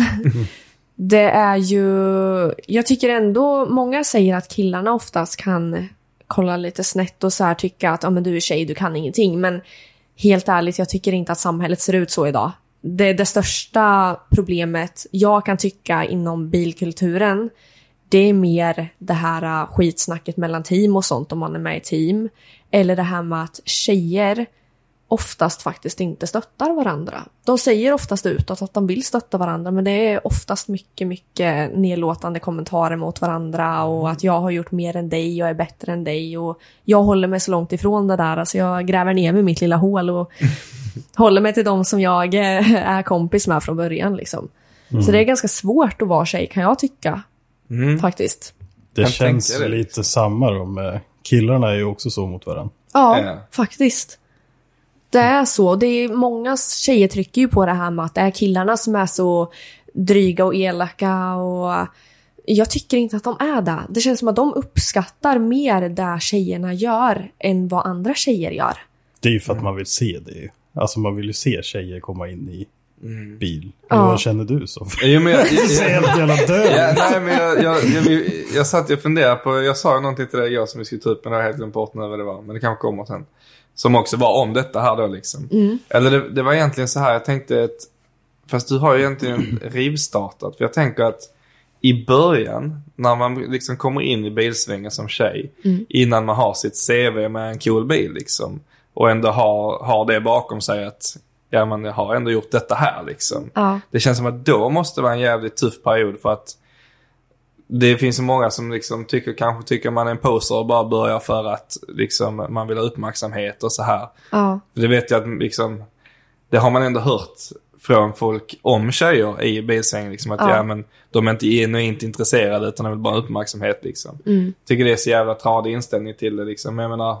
Det är ju... Jag tycker ändå... Många säger att killarna oftast kan kolla lite snett och så här tycka att ah, men du är tjej, du kan ingenting. Men helt ärligt, jag tycker inte att samhället ser ut så idag. Det, det största problemet jag kan tycka inom bilkulturen, det är mer det här skitsnacket mellan team och sånt om man är med i team. Eller det här med att tjejer oftast faktiskt inte stöttar varandra. De säger oftast utåt att de vill stötta varandra, men det är oftast mycket, mycket nedlåtande kommentarer mot varandra och att jag har gjort mer än dig, jag är bättre än dig och jag håller mig så långt ifrån det där. Alltså jag gräver ner mig i mitt lilla hål och håller mig till dem som jag är kompis med från början liksom. Mm. Så det är ganska svårt att vara tjej, kan jag tycka. Mm. Faktiskt. Det jag känns det. Lite samma då med killarna är ju också så mot varandra. Ja, ja, faktiskt. Det är så. Det är många tjejer trycker ju på det här med att det är killarna som är så dryga och elaka och jag tycker inte att de är det. Det känns som att de uppskattar mer det tjejerna gör än vad andra tjejer gör. Det är ju för att man vill se det. Alltså man vill ju se tjejer komma in i mm. bil. Ja. Vad känner du så? Jo, men jag, jag, jag, jag, helt jävla död. Ja, nej, men jag, jag, jag, jag satt och funderade på, jag sa någonting till dig jag som vi skulle ta upp, men jag har helt glömt bort vad det var. Men det kanske kommer sen. Som också var om detta här då liksom. Mm. Eller det, det var egentligen så här, jag tänkte att, fast du har ju egentligen rivstartat. För jag tänker att i början, när man liksom kommer in i bilsvängen som tjej, mm. innan man har sitt C V med en cool bil liksom, och ändå har, har det bakom sig att ja, man har ändå gjort detta här liksom. Ja. Det känns som att då måste vara en jävligt tuff period för att det finns så många som liksom tycker, kanske tycker man är en poser och bara börjar för att liksom, man vill ha uppmärksamhet och så här. Ja. Det vet jag att liksom, det har man ändå hört från folk om tjejer i bilsvängen liksom, att ja. Ja, men de är inte, är inte intresserade utan de vill bara ha uppmärksamhet liksom. Mm. Tycker det är så jävla tradig inställning till det liksom. Jag menar,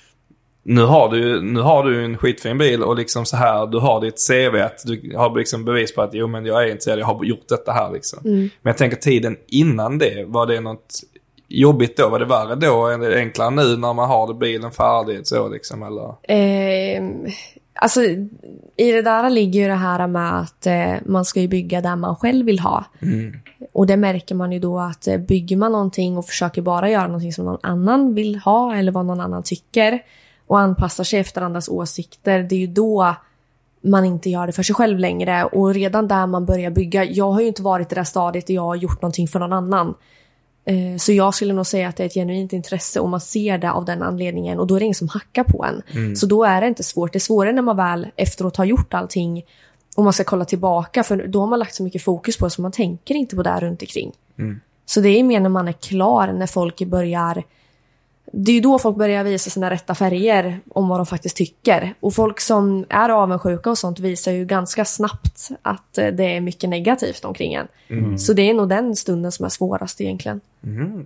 nu har du nu har du en skitfin bil och liksom så här, du har ditt C V att du har liksom bevis på att jo men jag är intresserad, jag har gjort detta här liksom. Mm. Men jag tänker tiden innan det, var det något jobbigt då? Var det värre då? Är det enklare nu när man har bilen färdig så liksom eller? Eh, alltså i det där ligger ju det här med att eh, man ska ju bygga där man själv vill ha. Mm. Och det märker man ju då att eh, bygger man någonting och försöker bara göra någonting som någon annan vill ha eller vad någon annan tycker och anpassar sig efter andras åsikter, det är ju då man inte gör det för sig själv längre. Och redan där man börjar bygga, jag har ju inte varit i det stadiet där jag har gjort någonting för någon annan. Eh, så jag skulle nog säga att det är ett genuint intresse och man ser det av den anledningen och då är det ingen som hackar på en. Mm. Så då är det inte svårt. Det är svårare när man väl efteråt har gjort allting och man ska kolla tillbaka, för då har man lagt så mycket fokus på det så man tänker inte på det runt omkring. Mm. Så det är mer när man är klar, när folk börjar... Det är ju då folk börjar visa sina rätta färger om vad de faktiskt tycker. Och folk som är avundsjuka och sånt visar ju ganska snabbt att det är mycket negativt omkring en. Mm. Så det är nog den stunden som är svårast egentligen. Mm.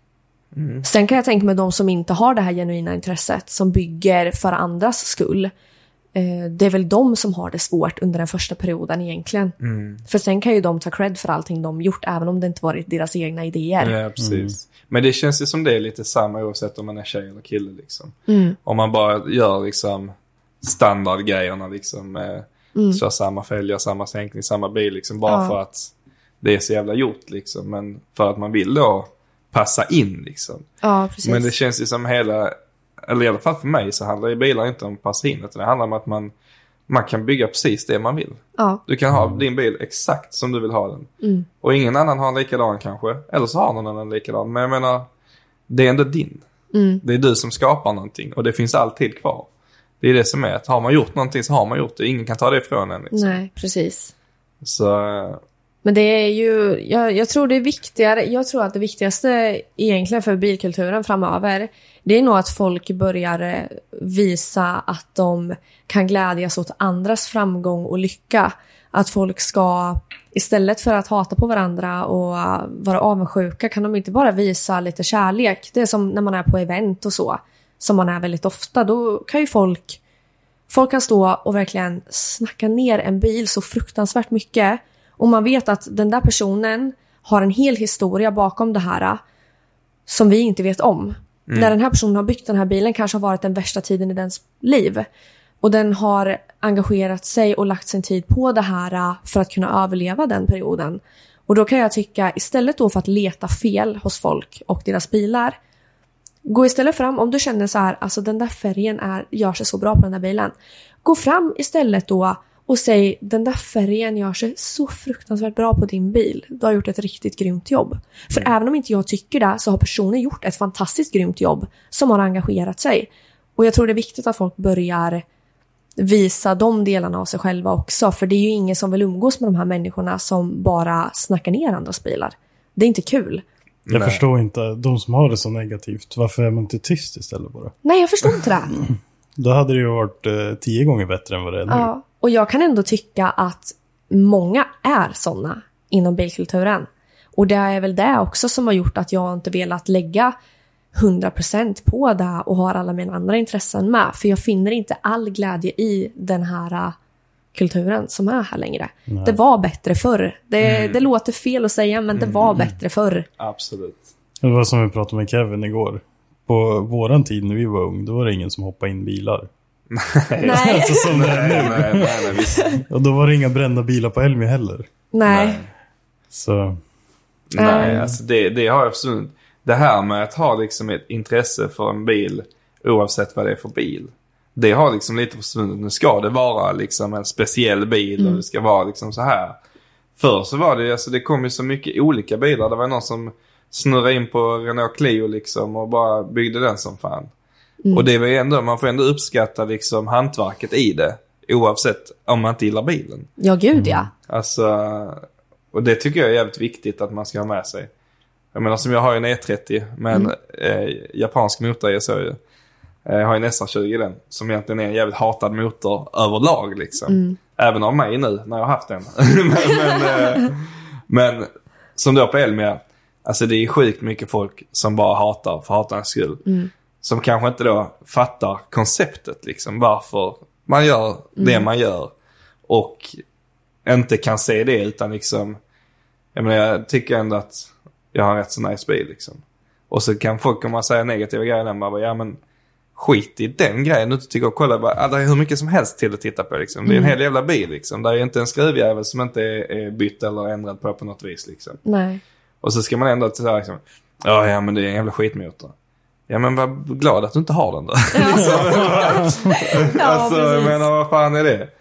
Mm. Sen kan jag tänka mig de som inte har det här genuina intresset, som bygger för andras skull. Det är väl de som har det svårt under den första perioden egentligen. Mm. För sen kan ju de ta cred för allting de gjort, även om det inte varit deras egna idéer. Ja, precis. Mm. Men det känns ju som det är lite samma oavsett om man är tjej eller kille liksom. Mm. Om man bara gör liksom standardgrejerna liksom, eh, mm. kör samma fälgar, samma sänkning, samma bil liksom, bara ja. För att det är så jävla gjort liksom, men för att man vill då passa in liksom. Ja, precis. Men det känns ju som hela, eller i alla fall för mig så handlar ju bilar inte om att passa in, utan det handlar om att man man kan bygga precis det man vill. Ja. Du kan ha din bil exakt som du vill ha den. Mm. Och ingen annan har en likadan kanske. Eller så har någon annan likadan. Men jag menar, det är ändå din. Mm. Det är du som skapar någonting. Och det finns alltid kvar. Det är det som är att har man gjort någonting så har man gjort det. Ingen kan ta det ifrån en. Liksom. Nej, precis. Så... Men det är ju, jag, jag tror det är viktigare, jag tror att det viktigaste egentligen för bilkulturen framöver, det är nog att folk börjar visa att de kan glädjas åt andras framgång och lycka. Att folk ska, istället för att hata på varandra och vara avundsjuka, kan de inte bara visa lite kärlek. Det är som när man är på event och så, som man är väldigt ofta. Då kan ju folk, folk kan stå och verkligen snacka ner en bil så fruktansvärt mycket. Och man vet att den där personen har en hel historia bakom det här som vi inte vet om. Mm. När den här personen har byggt den här bilen kanske har varit den värsta tiden i dens liv. Och den har engagerat sig och lagt sin tid på det här för att kunna överleva den perioden. Och då kan jag tycka, istället då för att leta fel hos folk och deras bilar, gå istället fram, om du känner så här, alltså den där färgen är, gör sig så bra på den där bilen. Gå fram istället då och säg, den där färgen gör sig så fruktansvärt bra på din bil. Du har gjort ett riktigt grymt jobb. För mm. även om inte jag tycker det, så har personen gjort ett fantastiskt grymt jobb som har engagerat sig. Och jag tror det är viktigt att folk börjar visa de delarna av sig själva också. För det är ju ingen som vill umgås med de här människorna som bara snackar ner andras bilar. Det är inte kul. Jag Nej. förstår inte, de som har det så negativt, varför är man inte tyst istället bara? Nej, jag förstår inte det. Då hade det ju varit eh, tio gånger bättre än vad det är nu. Ja, och jag kan ändå tycka att många är sådana inom bilkulturen. Och det är väl det också som har gjort att jag inte velat lägga hundra procent på det och har alla mina andra intressen med. För jag finner inte all glädje i den här kulturen som är här längre. Nej. Det var bättre förr. Det, mm. det låter fel att säga, men det var mm. bättre förr. Absolut. Det var som vi pratade med Kevin igår. På våran tid när vi var ung, då var det ingen som hoppade in bilar. Nej. Alltså som det är nu. Nej, nej, nej, visst. Och då var det inga brända bilar på Elmia heller. Nej. nej. Så. Nej, alltså det, det har jag absolut. Det här med att ha liksom ett intresse för en bil, oavsett vad det är för bil, det har liksom lite försvunnit. Nu ska det vara liksom en speciell bil mm. och det ska vara liksom så här. Förr så var det, alltså det kom ju så mycket olika bilar. Det var någon som snurrade in på Renault Clio liksom och bara byggde den som fan. Mm. Och det var ändå, man får ändå uppskatta liksom hantverket i det, oavsett om man inte gillar bilen. Ja, gud ja. Alltså, och det tycker jag är jävligt viktigt att man ska ha med sig. Jag menar, som jag har ju en E trettio med en mm. eh, japansk motor, jag så ju. Jag har en S R tjugo i den, som egentligen är en jävligt hatad motor överlag liksom. Mm. Även av mig nu, när jag har haft den. men, men, eh, men som då på Elmia, alltså det är sjukt mycket folk som bara hatar för hatarens skull. Mm. Som kanske inte då fattar konceptet liksom, varför man gör mm. det man gör. Och inte kan se det utan liksom, jag menar, jag tycker ändå att jag har en rätt så nice bil liksom. Och så kan folk komma och säga negativa grejer där man bara, ja men skit i den grejen. Nu tycker jag kolla bara, ah, det är hur mycket som helst till att titta på liksom. Det är en hel jävla bil liksom. Det är inte en skruvjävel som inte är, är bytt eller ändrad på på något vis liksom. Nej. Och så ska man ändå säga liksom, ja ja men det är en jävla skitmotor. Ja men var glad att du inte har den då. Ja. liksom. ja, alltså jag menar, vad fan är det?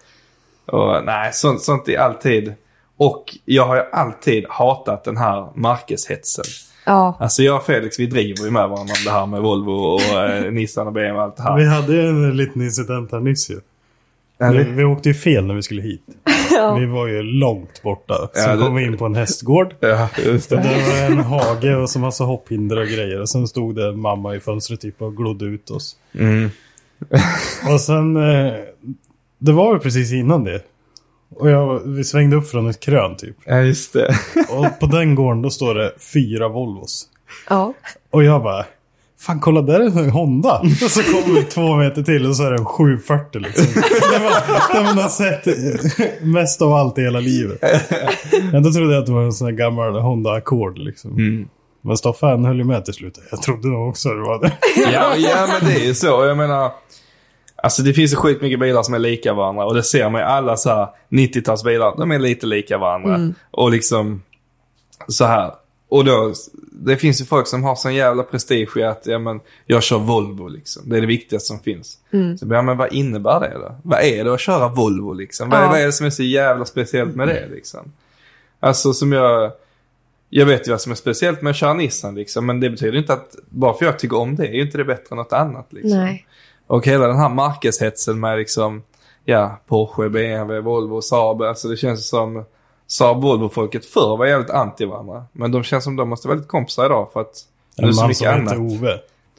Och nej, sånt, sånt är alltid. Och jag har ju alltid hatat den här markeshetsen. Ja. Alltså jag och Felix, vi driver ju med varandra om det här med Volvo och eh, Nissan och B M W och allt det här. Vi hade ju en liten incident här nyss ju. Vi, vi åkte ju fel när vi skulle hit. Ja. Vi var ju långt borta. Så ja, det... kom vi in på en hästgård. Ja, just det. Det var en hage och så massa hopphinder och grejer. Och sen stod det en mamma i fönstret typ och glodde ut oss. Mm. Och sen, eh, det var ju precis innan det. Och jag, vi svängde upp från ett krön typ. Ja, just det. Och på den gården då står det fyra Volvos. Ja. Och jag bara, fan kolla där är en Honda. Och så kommer vi två meter till och så är det en sju fyrtio liksom. Det var det man har sett mest av allt i hela livet. Men då trodde jag att det var en sån här gammal Honda Accord liksom. Mm. Men Staffan höll ju med till slut. Jag trodde nog också det var det. Ja, ja men det är ju så. Jag menar, alltså det finns ju sjukt mycket bilar som är lika varandra. Och det ser man i alla så här nittiotalsbilar. De är lite lika varandra. Mm. Och liksom så här. Och då, det finns ju folk som har sån jävla prestige i att ja, men, jag kör Volvo liksom. Det är det viktigaste som finns. Mm. Så ja, men vad innebär det då? Vad är det att köra Volvo liksom? Vad, ja. vad är det som är så jävla speciellt med det liksom? Alltså som jag... Jag vet ju vad som är speciellt med att köra Nissan liksom. Men det betyder inte att bara för jag tycker om det är ju inte det bättre än något annat liksom. Nej. Och hela den här markeshetsen med liksom, ja, Porsche, B M W, Volvo, Saab. Alltså det känns som Saab, Volvo-folket förr var jävligt anti varandra. Men de känns som de måste vara lite kompisar idag för att det är så mycket annat. En man som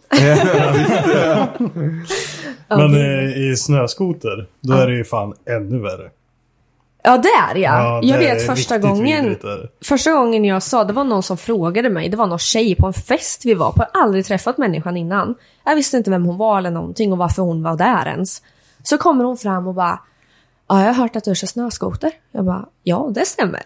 heter Ove. Men eh, i snöskoter, då är det ju fan ännu värre. Ja, där ja. ja jag vet första gången första gången jag sa, det var någon som frågade mig, det var någon tjej på en fest vi var på, jag har aldrig träffat människan innan. Jag visste inte vem hon var eller någonting och varför hon var där ens. Så kommer hon fram och bara, ja, jag har hört att du kör snöskoter. Jag bara, ja, det stämmer.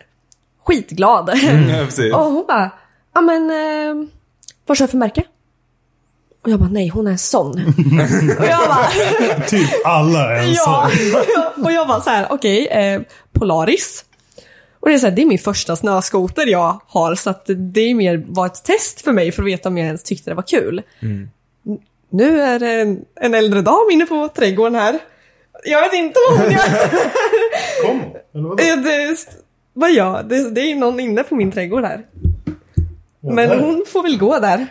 Skitglad. Mm, och hon bara, ja men, eh, vad kör för märke? Och jag bara, nej, hon är en sån. Och jag bara... typ alla är en ja, sån. och jag bara så här, okej, okay, eh, Polaris. Och det är så här, det är min första snöskoter jag har. Så att det är mer var ett test för mig för att veta om jag ens tyckte det var kul. Mm. Nu är det en, en äldre dam inne på trädgården här. Jag vet inte vad hon gör. Kom, eller vad? Det, vad gör? Det, det är någon inne på min trädgård här. Men hon får väl gå där.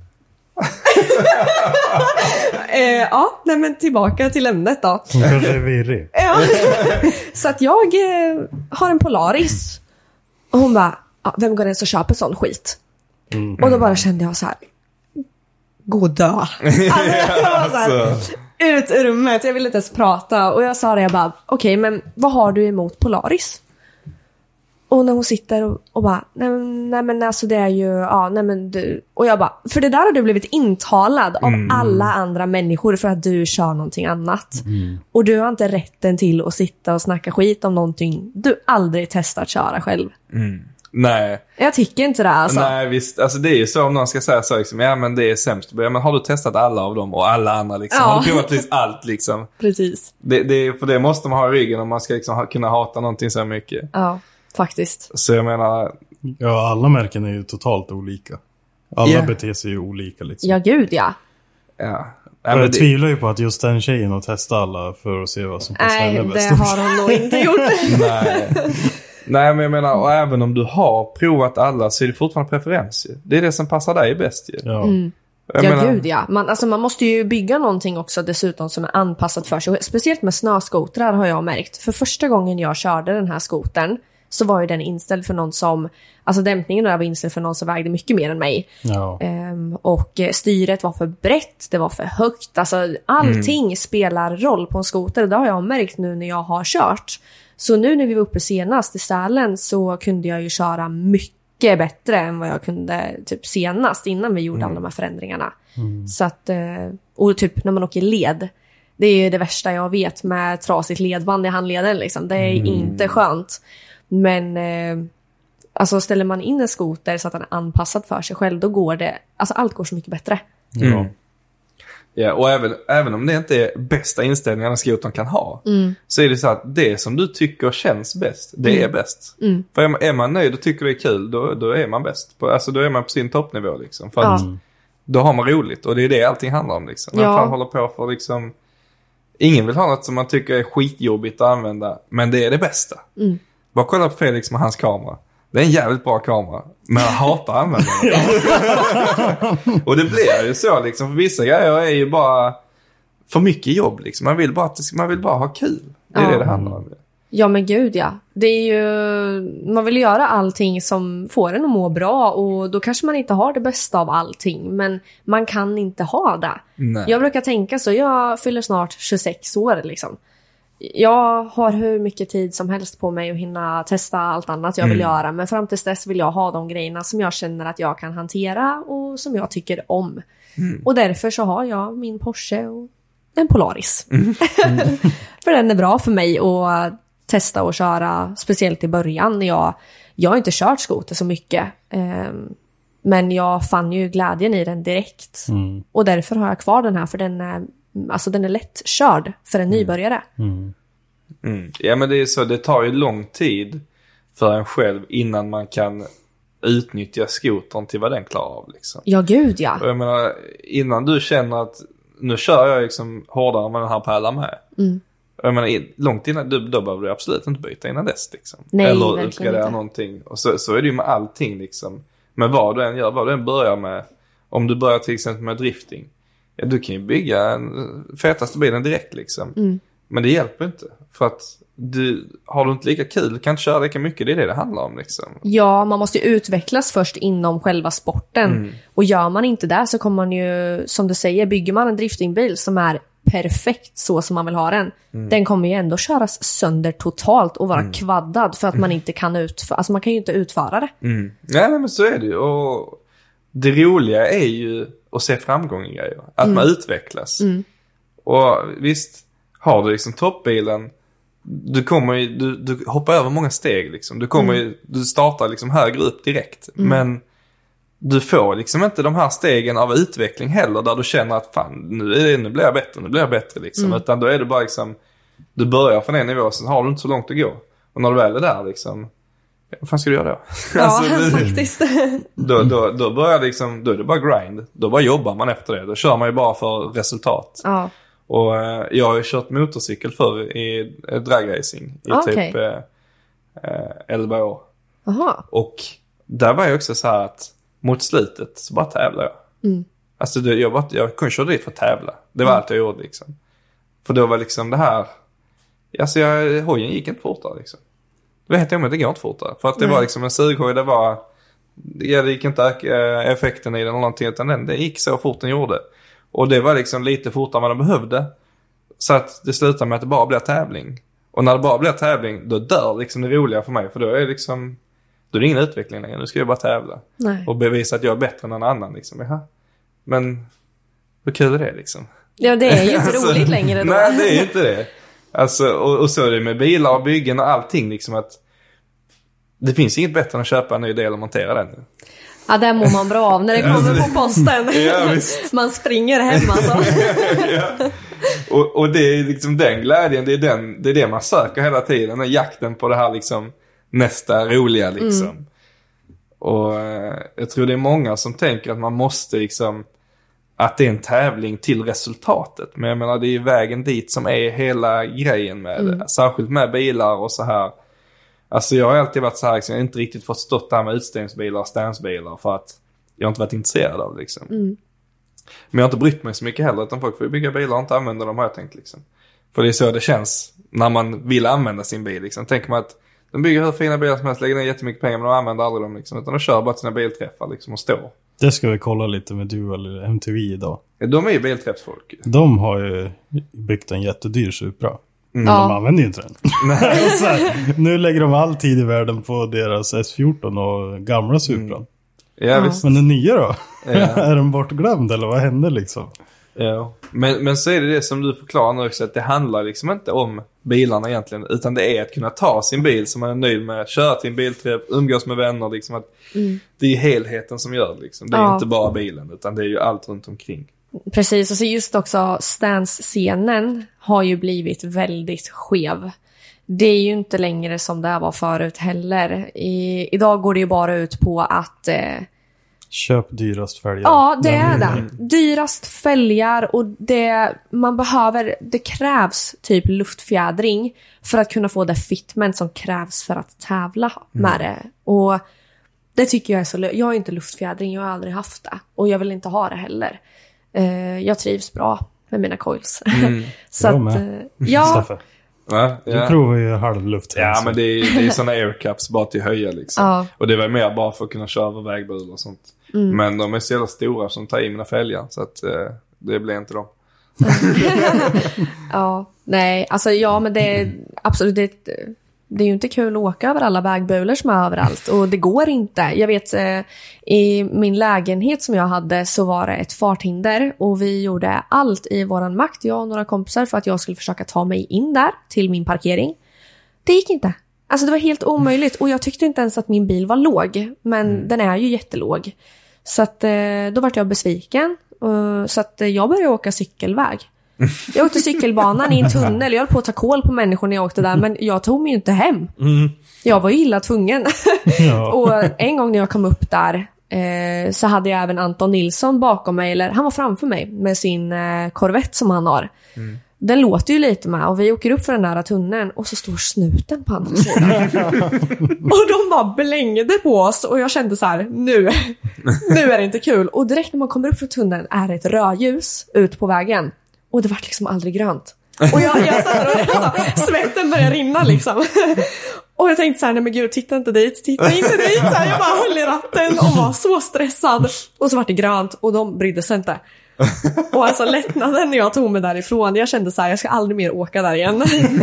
eh, ja, nej, men tillbaka till ämnet då. Hon kanske är virrig. Ja. Så att jag eh, har en Polaris. Och hon bara, ah, vem går ens och köper sån skit? Mm. Och då bara kände jag så här, gå och dö. Alltså, jag var så här, ut ur rummet, jag ville inte ens prata. Och jag sa det, jag bara, okej, okay, men vad har du emot Polaris? Och när hon sitter och, och bara, nej, nej men alltså det är ju, ja nej men du. Och jag bara, för det där har du blivit intalad av mm. alla andra människor för att du kör någonting annat. Mm. Och du har inte rätten till att sitta och snacka skit om någonting du aldrig testat köra själv. Mm. Nej. Jag tycker inte det alltså. Nej visst, alltså det är ju så om någon ska säga så liksom, ja men det är sämst. Ja, men har du testat alla av dem och alla andra liksom? Ja. Har du provat precis allt liksom? Precis. Det, det, för det måste man ha i ryggen om man ska liksom ha, kunna hata någonting så mycket. Ja. Faktiskt. Så jag menar... Ja, alla märken är ju totalt olika. Alla yeah. beter sig ju olika liksom. Ja, gud ja. Ja. Jag det... tvivlar ju på att just den tjejen har testat alla för att se vad som passar henne bäst. Nej, det har hon nog inte gjort. Nej. Nej, men jag menar, och även om du har provat alla så är det fortfarande preferens. Det är det som passar dig bäst ju. Ja. Mm. Ja, menar... gud ja. Man, alltså, man måste ju bygga någonting också dessutom som är anpassat för sig. Speciellt med snöskotrar har jag märkt. För första gången jag körde den här skotern så var ju den inställd för någon som, alltså dämpningen där var inställd för någon som vägde mycket mer än mig. Ja. Um, och styret var för brett, det var för högt. Alltså allting mm. spelar roll på en skoter och det har jag märkt nu när jag har kört. Så nu när vi var uppe senast i Sälen så kunde jag ju köra mycket bättre än vad jag kunde typ senast innan vi gjorde mm. alla de här förändringarna. Mm. Så att, och typ när man åker led, det är ju det värsta jag vet med trasigt ledband i handleden liksom. Det är mm. inte skönt. Men eh, alltså ställer man in en skoter så att den är anpassad för sig själv, då går det, alltså allt går så mycket bättre. Mm. Ja, och även, även om det inte är bästa inställningarna skotern kan ha mm. så är det så att det som du tycker känns bäst, det mm. är bäst. Mm. För är man, är man nöjd och tycker det är kul, då, då är man bäst. På, alltså då är man på sin toppnivå liksom. För att ja. Då har man roligt och det är det allting handlar om liksom. Man ja. fan håller på för liksom, ingen vill ha något som man tycker är skitjobbigt att använda, men det är det bästa. Mm. Bara kolla på Felix med hans kamera. Det är en jävligt bra kamera. Men jag hatar användningen. Och det blir ju så liksom. För vissa grejer är ju bara för mycket jobb liksom. Man vill bara, man vill bara ha kul. Det är ja. det det handlar om. Ja men gud ja. Det är ju, man vill göra allting som får en att må bra. Och då kanske man inte har det bästa av allting. Men man kan inte ha det. Nej. Jag brukar tänka så. Jag fyller snart tjugosex år liksom. Jag har hur mycket tid som helst på mig att hinna testa allt annat jag vill mm. göra. Men fram till dess vill jag ha de grejerna som jag känner att jag kan hantera och som jag tycker om. Mm. Och därför så har jag min Porsche och en Polaris. Mm. Mm. För den är bra för mig att testa och köra, speciellt i början. Jag, jag har inte kört skoter så mycket. Um, men jag fann ju glädjen i den direkt. Mm. Och därför har jag kvar den här, för den är... Alltså den är lätt körd för en nybörjare. Mm. Mm. Ja men det är så, det tar ju lång tid för en själv innan man kan utnyttja skotern till vad den klarar av liksom. Ja gud ja. Och jag menar, innan du känner att nu kör jag liksom hårdare än vad den här pärlar med. Mm. Jag menar, långt innan, då, då behöver du absolut inte byta innan dess liksom. Nej, eller utgradera någonting. Och så, så är det ju med allting liksom. Men vad du än gör, vad du än börjar med. Om du börjar till exempel med drifting. Ja, du kan ju bygga en fetaste bilen direkt liksom. Mm. Men det hjälper inte. För att du, har du inte lika kul, du kan inte köra lika mycket. Det är det det handlar om liksom. Ja, man måste ju utvecklas först inom själva sporten. Mm. Och gör man inte det så kommer man ju, som du säger, bygger man en driftingbil som är perfekt så som man vill ha den. Mm. Den kommer ju ändå köras sönder totalt och vara mm. kvaddad för att man inte kan utföra, alltså man kan ju inte utföra det. Mm. Nej, men så är det ju. Och det roliga är ju att se framgång i grejer. Att mm. man utvecklas. Mm. Och visst, har du liksom toppbilen, du kommer ju, du, du hoppar över många steg liksom. Du kommer mm. ju, du startar liksom högre upp direkt. Mm. Men du får liksom inte de här stegen av utveckling heller där du känner att fan, nu, är det, nu blir jag bättre, nu blir jag bättre liksom. Mm. Utan då är det bara liksom, du börjar från en nivå, sen har du inte så långt att gå. Och när du väl är där liksom, vad fan ska du göra då? Ja, alltså, du, faktiskt. då, då, då börjar liksom, då är det bara grind. Då bara jobbar man efter det. Då kör man ju bara för resultat. Ja. Och eh, jag har ju kört motorcykel förr i eh, dragracing i okay. typ eh, eh, elva år. Aha. Och där var jag också så här att mot slutet så bara tävlar jag. Mm. Alltså det, jag, bara, jag kunde köra dit för att tävla. Det var mm. allt jag gjorde liksom. För då var liksom det här, alltså jag, hojen gick inte fortare liksom. Det var helt enkelt, det går inte fortare. För att det Nej. var liksom en sughoj, det var, det gick inte öka effekten i den eller någonting, utan den, det gick så fort den gjorde. Och det var liksom lite fortare än vad den behövde. Så att det slutade med att det bara blev tävling. Och när det bara blir tävling, då dör liksom det roliga för mig. För då är det liksom, då är det ingen utveckling längre. Nu ska jag bara tävla. Nej. Och bevisa att jag är bättre än någon annan liksom. Jaha. Men hur kul är det liksom? Ja, det är ju inte alltså, roligt längre då. Nej, det är inte det. Alltså, och, och så är det med bilar och byggen och allting liksom, att det finns inget bättre än att köpa en ny del och montera den. Ja, där mår man bra av när det kommer på posten. Ja, visst. Man springer hem alltså. Ja. Och, och det är liksom den glädjen, det är, den, det är det man söker hela tiden. Den jakten på det här liksom nästa roliga liksom. Mm. Och eh, jag tror det är många som tänker att man måste liksom, att det är en tävling till resultatet. Men jag menar, det är vägen dit som är hela grejen med mm. det. Särskilt med bilar och så här. Alltså jag har alltid varit så här, liksom, jag har inte riktigt fått stått där med utställningsbilar och stansbilar för att jag har inte varit intresserad av liksom. Mm. Men jag har inte brytt mig så mycket heller, utan folk får bygga bilar och inte använda dem, har jag tänkt liksom. För det är så det känns när man vill använda sin bil liksom. Tänker man att de bygger hur fina bilar som helst, lägger ner jättemycket pengar, men de använder aldrig dem liksom, utan de kör bara till sina bilträffar liksom och står. Det ska vi kolla lite med du eller M T V idag. De är ju bilträffsfolk. De har ju byggt en jättedyr Supra. Mm. Ja. De använder ju inte den. Nej. Så här, nu lägger de all tid i världen på deras S fjorton och gamla Supra. Mm. Ja, visst. Men den nya då? Ja. Är den bortglömd eller vad händer liksom? Ja. Men, men så är det det som du förklarar nu också, att det handlar liksom inte om bilarna egentligen, utan det är att kunna ta sin bil som man är nöjd med, köra till en bilträff, umgås med vänner liksom, att mm. det är helheten som gör liksom. Det är ja. inte bara bilen, utan det är ju allt runt omkring. Precis, och så just också Stance-scenen har ju blivit väldigt skev. Det är ju inte längre som det var förut heller. I, idag går det ju bara ut på att eh, köp dyrast fälgar. Ja, det är det. Dyrast fälgar, och det man behöver, det krävs typ luftfjädring för att kunna få det fitment som krävs för att tävla med mm. det. Och det tycker jag är så, jag har inte luftfjädring, jag har aldrig haft det, och jag vill inte ha det heller. Uh, jag trivs bra med mina coils. Mm. Så jag att, uh, ja. Ja, du ja. provar ju halvluft. Ja, men det är, det är såna aircaps bara till höja liksom. Ja. Och det var mer bara för att kunna köra över vägbul och sånt. Mm. Men de är så jävla stora som tar i mina fälgar, så att uh, det blir inte dem. Ja, nej, alltså ja, men det är absolut det, det är ju inte kul att åka över alla vägbulor som är överallt, och det går inte. Jag vet, eh, i min lägenhet som jag hade så var det ett farthinder, och vi gjorde allt i våran makt, jag och några kompisar, för att jag skulle försöka ta mig in där till min parkering. Det gick inte. Alltså det var helt omöjligt, och jag tyckte inte ens att min bil var låg, men mm. den är ju jättelåg. Så att eh, då var jag besviken, och, så att jag började åka cykelväg. Jag åkte cykelbanan i en tunnel. Jag höll på att ta kål på människor när jag åkte där, men jag tog mig ju inte hem. Mm. Jag var ju illa tvungen. Ja. Och en gång när jag kom upp där eh, så hade jag även Anton Nilsson bakom mig, eller han var framför mig med sin eh, Corvette som han har. Mm. Den låter ju lite med, och vi åker upp för den här tunneln, och så står snuten på andra sidan. Och de bara blängde på oss, och jag kände så här: nu, nu är det inte kul. Och direkt när man kommer upp för tunneln är det ett rödljus ut på vägen. Och det var liksom aldrig grönt. Och jag, jag satt där och alltså, svetten började rinna liksom. Och jag tänkte så här: nej men gud, titta inte dit, titta inte dit. Så här, jag bara höll i ratten och var så stressad. Och så var det grönt, och de brydde sig inte. Och alltså lättnaden när jag tog mig därifrån, jag kände så här: jag ska aldrig mer åka där igen.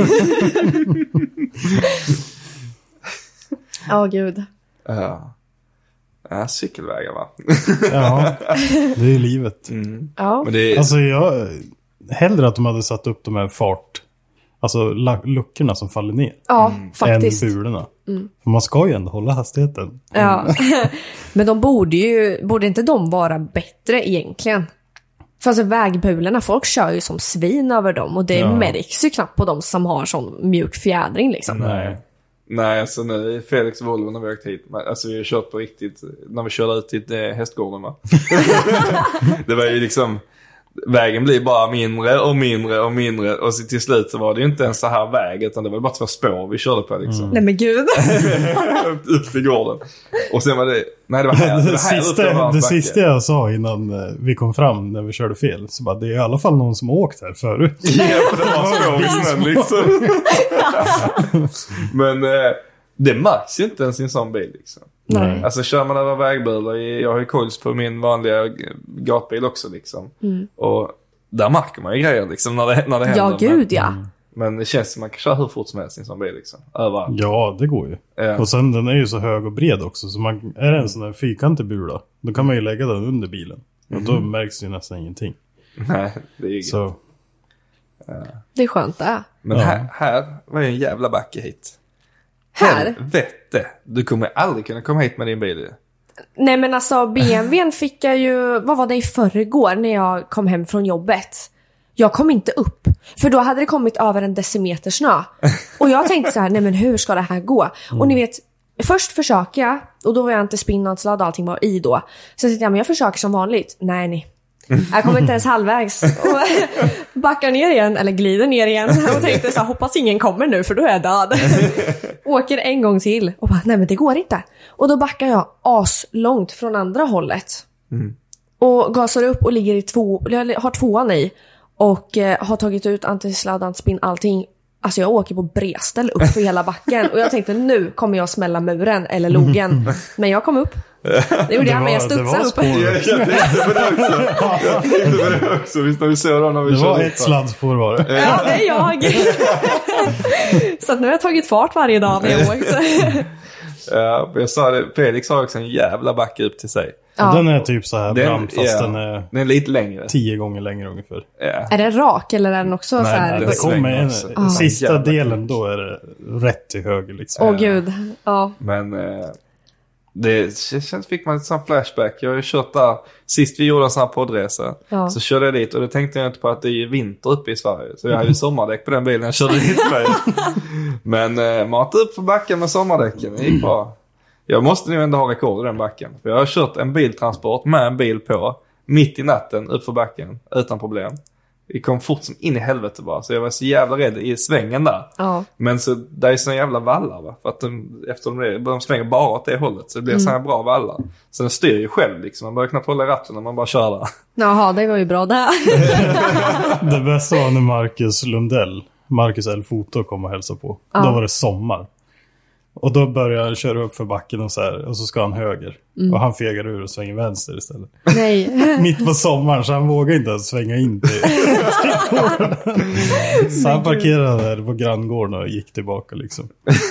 Ja, oh, gud. Ja. Ja, cykelvägar va? Ja, det är ju livet. Mm. Ja. Men det är... Alltså jag hellre att de hade satt upp de här fart, alltså luckorna som faller ner. Ja, mm. faktiskt. Än bulorna. Mm. För man ska ju ändå hålla hastigheten. Ja, men de borde ju, borde inte de vara bättre egentligen? För alltså vägbulorna, folk kör ju som svin över dem och det ja. märks ju knappt på dem som har sån mjuk fjädring liksom. Nej. Nej, alltså nu Felix och Volvo när vi åkt hit. Alltså vi har kört på riktigt, när vi körde ut till eh, hästgården va? Det var ju liksom, vägen blir bara mindre och mindre och mindre. Och så till slut så var det ju inte ens så här väg, utan det var bara två spår vi körde på liksom. Mm. Nej men gud. Upp till gården. Och sen var det, nej det var här. Det, det, var här sista, det sista jag sa innan vi kom fram när vi körde fel, så bara, det är i alla fall någon som har åkt här förut. Ja, för det var spår i snön liksom. Men eh, det märks ju inte ens i en sån bil liksom. Nej. Alltså kör man över vägbilar, jag har ju kols på min vanliga gatbil också liksom. Mm. Och där märker man ju grejer liksom när det, när det händer. Ja, gud ja. Men, men det känns som man kan köra hur fort som helst i en sån bil liksom. Överallt. Ja, det går ju. Ja. Och sen den är ju så hög och bred också, så man, är det en sån där fyrkantig bula, då kan man ju lägga den under bilen. Och då mm. märks ju nästan ingenting. Nej, det är ju så. Ja. Det är skönt det. Men ja. här, här var ju en jävla backe hit. Här? Vette, du kommer aldrig kunna komma hit med din bil. Nej men alltså B M W:n fick jag ju, vad var det i förrgår när jag kom hem från jobbet? Jag kom inte upp, för då hade det kommit över en decimeter snö. Och jag tänkte så här, nej men hur ska det här gå? Mm. Och ni vet, först försöker jag, och då var jag inte spinnadsladd och allting var i då. Så jag tänkte jag, men jag försöker som vanligt. Nej, nej. Jag kommer inte ens halvvägs och backar ner igen, eller glider ner igen och tänkte så här, hoppas ingen kommer nu för då är jag död. Åker en gång till och bara, nej men det går inte. Och då backar jag as långt från andra hållet. Mm. Och gasar upp och ligger i två, jag har tvåan i och eh, har tagit ut antisladdan, spinn, allting. Alltså jag åker på bredställ upp för hela backen och jag tänkte nu kommer jag smälla muren eller logen. Men jag kom upp. Det gjorde jag, men jag studsade upp. Ja, jag tänkte på det också. Jag tänkte på det också. Visst när vi såg då när vi det körde. Det var ett sladdspår var det. Ja, det är jag. Så att nu har jag tagit fart varje dag när jag åkt. Ja, jag sa det. Felix har också en jävla backe upp till sig. Ja. Den är typ så här brant, fast ja, den är, den är lite längre. Tio gånger längre ungefär. Ja. Är den rak eller är den också nej, så här? Nej, det kommer en, oh. Sista delen då är det rätt till höger liksom. Åh oh, gud, ja. Men eh, det känns, fick man ett sån flashback. Jag har ju kört där, sist vi gjorde en sån här poddresa, ja. Så körde jag dit och då tänkte jag inte på att det är vinter uppe i Sverige. Så jag hade ju sommardäck på den bilen jag körde dit med. Men eh, mat upp för backen med sommardäcken, det gick bra. Jag måste nu ändå ha rekord i den backen. För jag har kört en biltransport med en bil på mitt i natten upp för backen utan problem. Vi kom fort som in i helvete bara. Så jag var så jävla rädd i svängen där. Ja. Men så där är såna jävla vallar va. För att de, efter de, de svänger bara åt det hållet. Så det blir mm. såna bra vallar. Så den styr ju själv liksom. Man börjar knappt hålla i ratten när man bara kör där. Jaha, det var ju bra det. Det bästa var när Marcus Lundell, Marcus L. Foto, kom och hälsa på. Ja. Då var det sommar. Och då börjar han köra upp för backen och så här, och så ska han höger. Mm. Och han fegar ur och svänger vänster istället. Nej. Mitt på sommaren, så han vågar inte ens svänga in till, till gården. Så han parkerade där på granngården och gick tillbaka liksom.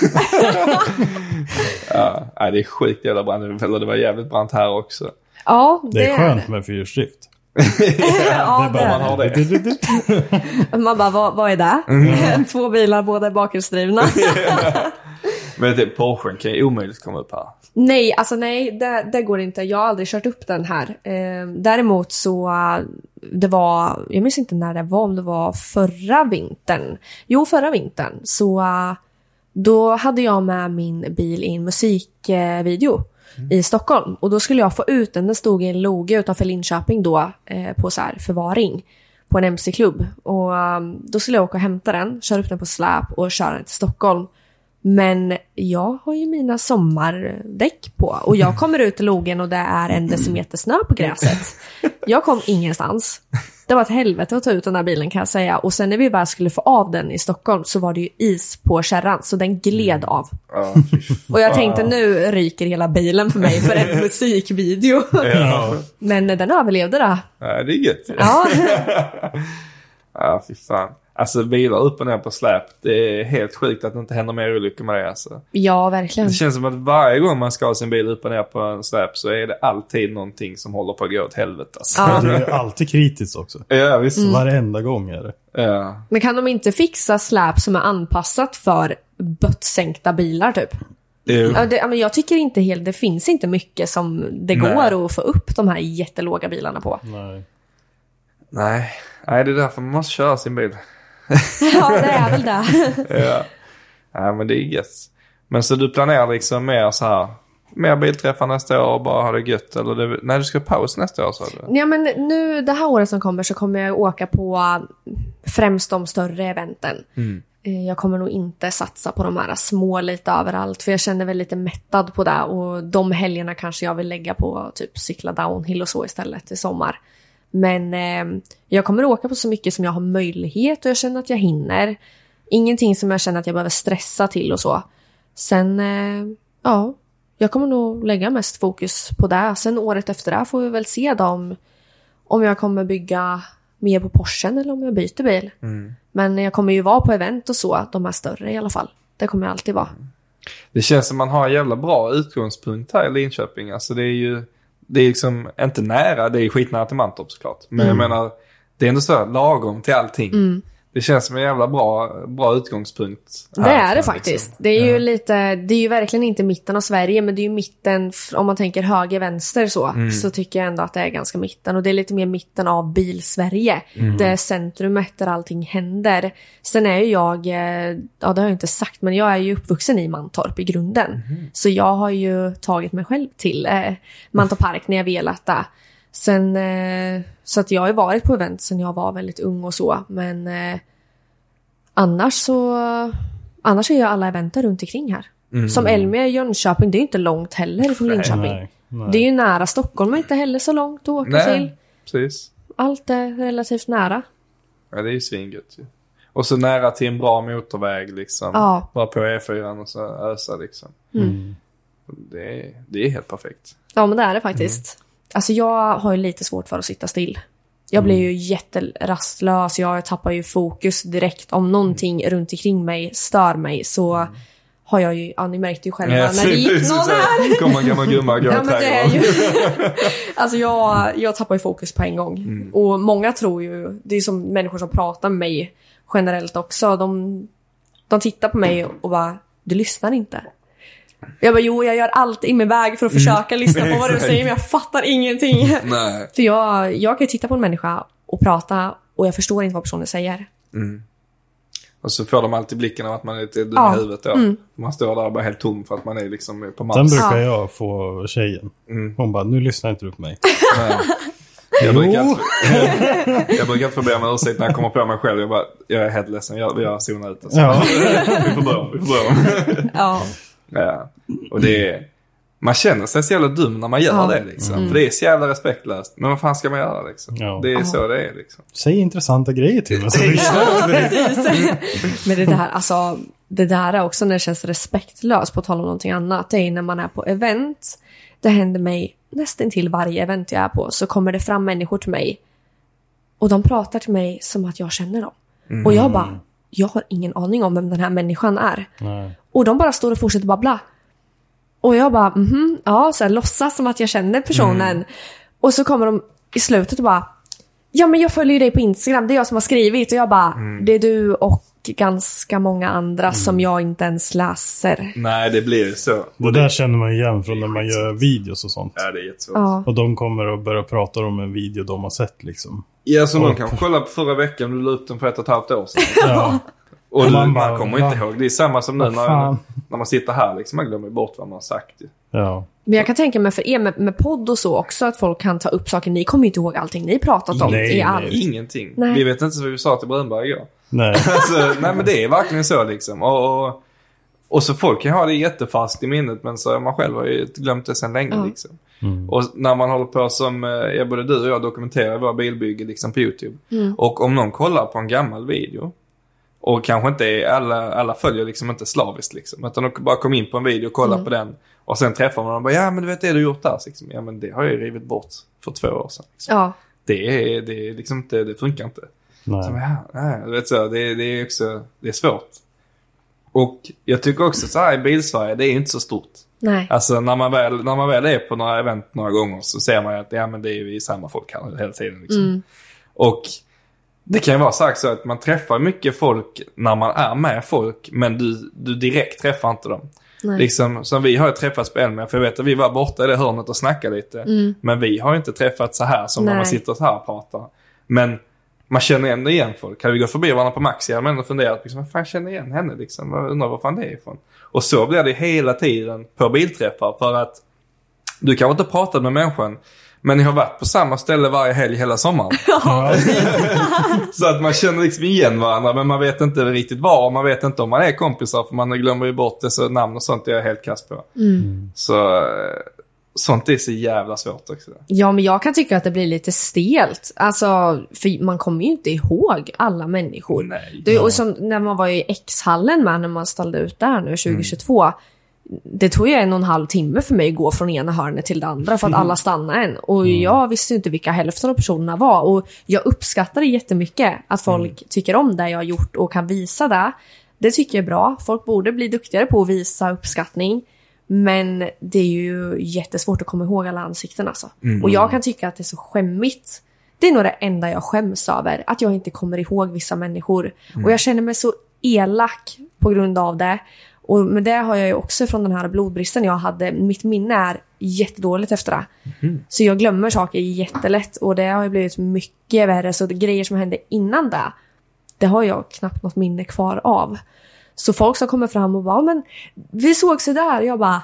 Ja, det är sjukt jävla brand. Det var jävligt brant här också. Ja, det, det är skönt med fyrstrift. Ja, det är bara man har det. Man bara, vad, vad är det? Mm. Två bilar, båda bakhjulsdrivna. Men det, Porschen kan ju omöjligt komma upp här. Nej, alltså nej, det, det går inte. Jag har aldrig kört upp den här. Eh, däremot så, det var, jag minns inte när det var, om det var förra vintern. Jo, förra vintern. Så då hade jag med min bil i en musikvideo mm. i Stockholm. Och då skulle jag få ut den. Den stod i en loge utanför Linköping då, eh, på så här förvaring på en M C-klubb. Och um, då skulle jag åka och hämta den, köra upp den på släp och köra den till Stockholm. Men jag har ju mina sommardäck på. Och jag kommer ut i logen och det är en decimeter snö på gräset. Jag kom ingenstans. Det var ett helvete att ta ut den här bilen kan jag säga. Och sen när vi bara skulle få av den i Stockholm så var det ju is på kärran. Så den gled av. Och jag tänkte nu ryker hela bilen för mig för en musikvideo. Ja. Men den överlevde då. Ja, det är gött. Ja. Ja, fy fan. Alltså bilar upp och ner på släp. Det är helt sjukt att det inte händer mer olyckor med det alltså. Ja, verkligen. Det känns som att varje gång man ska ha sin bil upp och ner på en släp så är det alltid någonting som håller på att gå åt helvete alltså. Ja. Det är alltid kritiskt också. Ja, visst. Mm. Varenda gång är det. Ja. Men kan de inte fixa släp som är anpassat för böttsänkta bilar typ? Ja, det, men jag tycker inte helt, det finns inte mycket som det går Nej. Att få upp de här jättelåga bilarna på. Nej. Nej, Nej det är därför man måste köra sin bil. Ja, det är väl det. Ja. Ja, men det är yes. Men så du planerar liksom mer så här, mer bilträffar nästa år och bara ha det gött? Eller det, nej, du ska paus nästa år, så du? Ja, men nu, det här året som kommer så kommer jag åka på främst de större eventen. Mm. Jag kommer nog inte satsa på de här små lite överallt. För jag känner väl lite mättad på det. Och de helgerna kanske jag vill lägga på typ cykla downhill och så istället i sommar. Men eh, jag kommer åka på så mycket som jag har möjlighet. Och jag känner att jag hinner. Ingenting som jag känner att jag behöver stressa till och så. Sen, eh, ja, jag kommer nog lägga mest fokus på det. Sen året efter det får vi väl se då om, om jag kommer bygga mer på Porschen eller om jag byter bil. Mm. Men jag kommer ju vara på event och så, de här större i alla fall. Det kommer jag alltid vara. Det känns som man har en jävla bra utgångspunkt här i Linköping. Alltså det är ju, det är liksom inte nära, det är skitnära till Mantorp såklart. Men mm. jag menar, det är ändå så lagom till allting. Mm. Det känns som en jävla bra, bra utgångspunkt. Det är det faktiskt. Liksom. Det är ju ja. lite, det är ju verkligen inte mitten av Sverige, men det är ju mitten, om man tänker höger, vänster så, mm. så tycker jag ändå att det är ganska mitten. Och det är lite mer mitten av bil-Sverige. Mm. Det är centrumet där allting händer. Sen är ju jag, ja det har jag inte sagt, men jag är ju uppvuxen i Mantorp i grunden. Mm. Så jag har ju tagit mig själv till eh, Mantorp Park när jag velat det. Sen, eh, så att jag har ju varit på event sen jag var väldigt ung och så. Men eh, annars så annars är ju alla eventer runt omkring här. Mm. Som Elmia i Jönköping, det är ju inte långt heller från Linköping. Nej, nej. Det är ju nära Stockholm, men inte heller så långt att åka nej, till. Precis. Allt är relativt nära. Ja, det är ju svingött ju. Och så nära till en bra motorväg liksom. Ja. Bara på E fyra och så ösa liksom. Mm. Det, är, det är helt perfekt. Ja, men det är det faktiskt. Mm. Alltså jag har ju lite svårt för att sitta still. Jag blir ju jätterastlös. Jag tappar ju fokus direkt. Om någonting runt omkring mig stör mig så mm. har jag ju, ja ni märkte ju själva ja, när det gick någon här. Kommer en gammal gumma och ja, men det är ju alltså jag, jag tappar ju fokus på en gång. Mm. Och många tror ju, det är som människor som pratar med mig generellt också. De, de tittar på mig och bara, du lyssnar inte. Jag bara, jo, jag gör allt i min väg för att försöka mm. lyssna på vad du säger, men jag fattar ingenting. Nej. För jag, jag kan ju titta på en människa och prata och jag förstår inte vad personen säger. Mm. Och så får de alltid blicken av att man är lite dum ja. i huvudet. Ja. Mm. Man står där bara helt tom för att man är liksom på max. Sen brukar ja. jag få tjejen. Mm. Hon bara, nu lyssnar inte du på mig. Nej. Jag brukar inte, jag brukar inte få be om ursäkt när jag kommer på mig själv. Jag bara, jag är helt ledsen, jag, jag zonar ut. Alltså. Ja. vi får börja, vi får börja. Ja. Ja, och det är, man känner sig så jävla dum när man gör ja. det liksom. Mm. För det är så jävla respektlöst. Men vad fan ska man göra liksom? Ja. Det är Aha. så det är liksom. Säg intressanta grejer till mig. Ja, precis. Men det där, alltså, det där är också när det känns respektlöst, på tal om någonting annat. Det är när man är på event. Det händer mig nästan till varje event jag är på. Så kommer det fram människor till mig. Och de pratar till mig som att jag känner dem. Mm. Och jag bara, jag har ingen aning om vem den här människan är. Nej. Och de bara står och fortsätter babbla. Och jag bara, mhm, ja, så här, låtsas som att jag känner personen. Mm. Och så kommer de i slutet och bara, ja men jag följer ju dig på Instagram, det är jag som har skrivit. Och jag bara, mm. det är du och ganska många andra mm. som jag inte ens läser. Nej, det blir så. Det där känner man igen från när man gör videos och sånt. Ja, det är jättesvårt. Ja. Och de kommer och börjar prata om en video de har sett liksom. Ja, så någon kan kolla på förra veckan, du la upp den för ett och ett halvt år sedan. Ja. Och man, bara, man kommer va? inte ihåg. Det är samma som nu när, när man sitter här liksom, man glömmer bort vad man har sagt. Ja. Men jag kan tänka mig för er med, med podd och så också, att folk kan ta upp saker. Ni kommer inte ihåg allting ni pratat om. Nej, i allt. Nej, ingenting. Nej. Vi vet inte vad vi sa till Brunberg igår. Nej. alltså, nej men det är verkligen så liksom. Och, och, och så folk kan ha det jättefast i minnet, men så man själv har ju glömt det sedan länge ja. liksom. Mm. Och när man håller på som eh, både du och jag dokumenterar våra bilbygge liksom på YouTube. Mm. Och om någon kollar på en gammal video och kanske inte är, alla, alla följer liksom inte slaviskt liksom, utan de bara kom in på en video och kollar mm. på den och sen träffar man och bara, ja men du vet det du gjort där liksom. Ja men det har jag rivit bort för två år sedan liksom. Ja. Det är, det är liksom inte, det funkar inte. Nej. Så, ja, nej, du vet så, det, det är också, det är svårt. Och jag tycker också så här i Bilsverige, det är inte så stort. Nej. Alltså när man väl, när man väl är på några event några gånger så ser man ju att ja men det är ju samma folk här hela tiden liksom. Mm. Och det kan ju vara sagt så att man träffar mycket folk när man är med folk, men du, du direkt träffar inte dem. Liksom, som vi har träffats på Elmia, för jag vet att vi var borta i det hörnet och snackade lite. Mm. Men vi har ju inte träffats så här som Nej. när man sitter så här och pratar. Men man känner ändå igen folk. Kan vi gå förbi varandra på Maxi? Jag har funderat, liksom, vad fan känner igen henne? Liksom? Jag undrar var fan det är ifrån. Och så blir det hela tiden på bilträffar, för att du kan inte prata med människan, men ni har varit på samma ställe varje helg hela sommaren. Ja. Så att man känner liksom igen varandra, men man vet inte riktigt var. Man vet inte om man är kompisar, för man glömmer ju bort det, så namn och sånt är jag helt kast på. Mm. Så sånt är så jävla svårt också. Ja, men jag kan tycka att det blir lite stelt. Alltså, för man kommer ju inte ihåg alla människor. Nej, det, och som när man var i X-hallen med, när man ställde ut där nu tjugohundratjugotvå. Mm. Det tog ju en och en halv timme för mig att gå från ena hörnet till det andra för att alla stannade en. Och mm. jag visste inte vilka hälften av personerna var. Och jag uppskattar det jättemycket att folk mm. tycker om det jag har gjort och kan visa det. Det tycker jag är bra. Folk borde bli duktigare på att visa uppskattning. Men det är ju jättesvårt att komma ihåg alla ansikten alltså. Mm. Och jag kan tycka att det är så skämmigt. Det är nog det enda jag skäms över. Att jag inte kommer ihåg vissa människor. Mm. Och jag känner mig så elak på grund av det. Och med det har jag ju också från den här blodbristen jag hade. Mitt minne är jättedåligt efter det. Mm. Så jag glömmer saker jättelätt. Och det har ju blivit mycket värre. Så det grejer som hände innan det, det har jag knappt något minne kvar av. Så folk som kommer fram och bara, men vi såg sig där. Jag bara,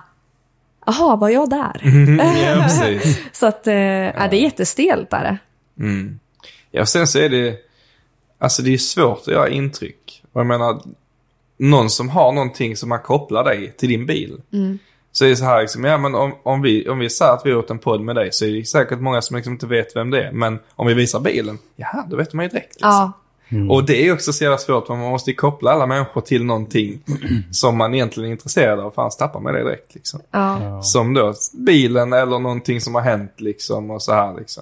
aha, var jag där? Mm, ja, precis. Så att äh, ja. det är jättestelt där. Mm. Ja, sen så är det, alltså det är svårt att göra intryck. Och jag menar, någon som har någonting som man kopplar dig till din bil. Mm. Så är det så här liksom, ja men om, om vi om vi säger att vi har gjort en podd med dig, så är det säkert många som liksom inte vet vem det är. Men om vi visar bilen, ja, då vet man ju direkt liksom. Ja. Mm. Och det är också så jävla svårt, för man måste ju koppla alla människor till någonting som man egentligen är intresserad av. Fan, tappar med det direkt liksom. Ja. Som då bilen eller någonting som har hänt liksom, och så här liksom.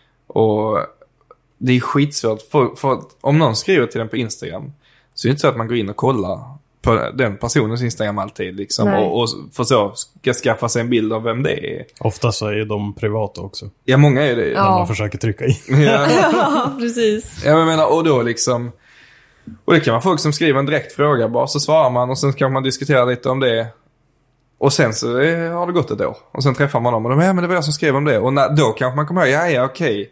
Och det är skitsvårt, för, för om någon skriver till den på Instagram, så är det inte så att man går in och kollar på den personens Instagram alltid liksom, och, och för så ska skaffa sig en bild av vem det är. Ofta så är de privata också. Ja, många är det. Ja. När man försöker trycka in. Ja, ja precis. Ja, men jag menar, och då liksom, och det kan vara folk som skriver en direkt fråga bara, så svarar man och sen kan man diskutera lite om det. Och sen så är, har det gått ett år. Och sen träffar man dem och de, ja men det var jag som skrev om det. Och när, då kanske man kommer ihåg, ja ja okej.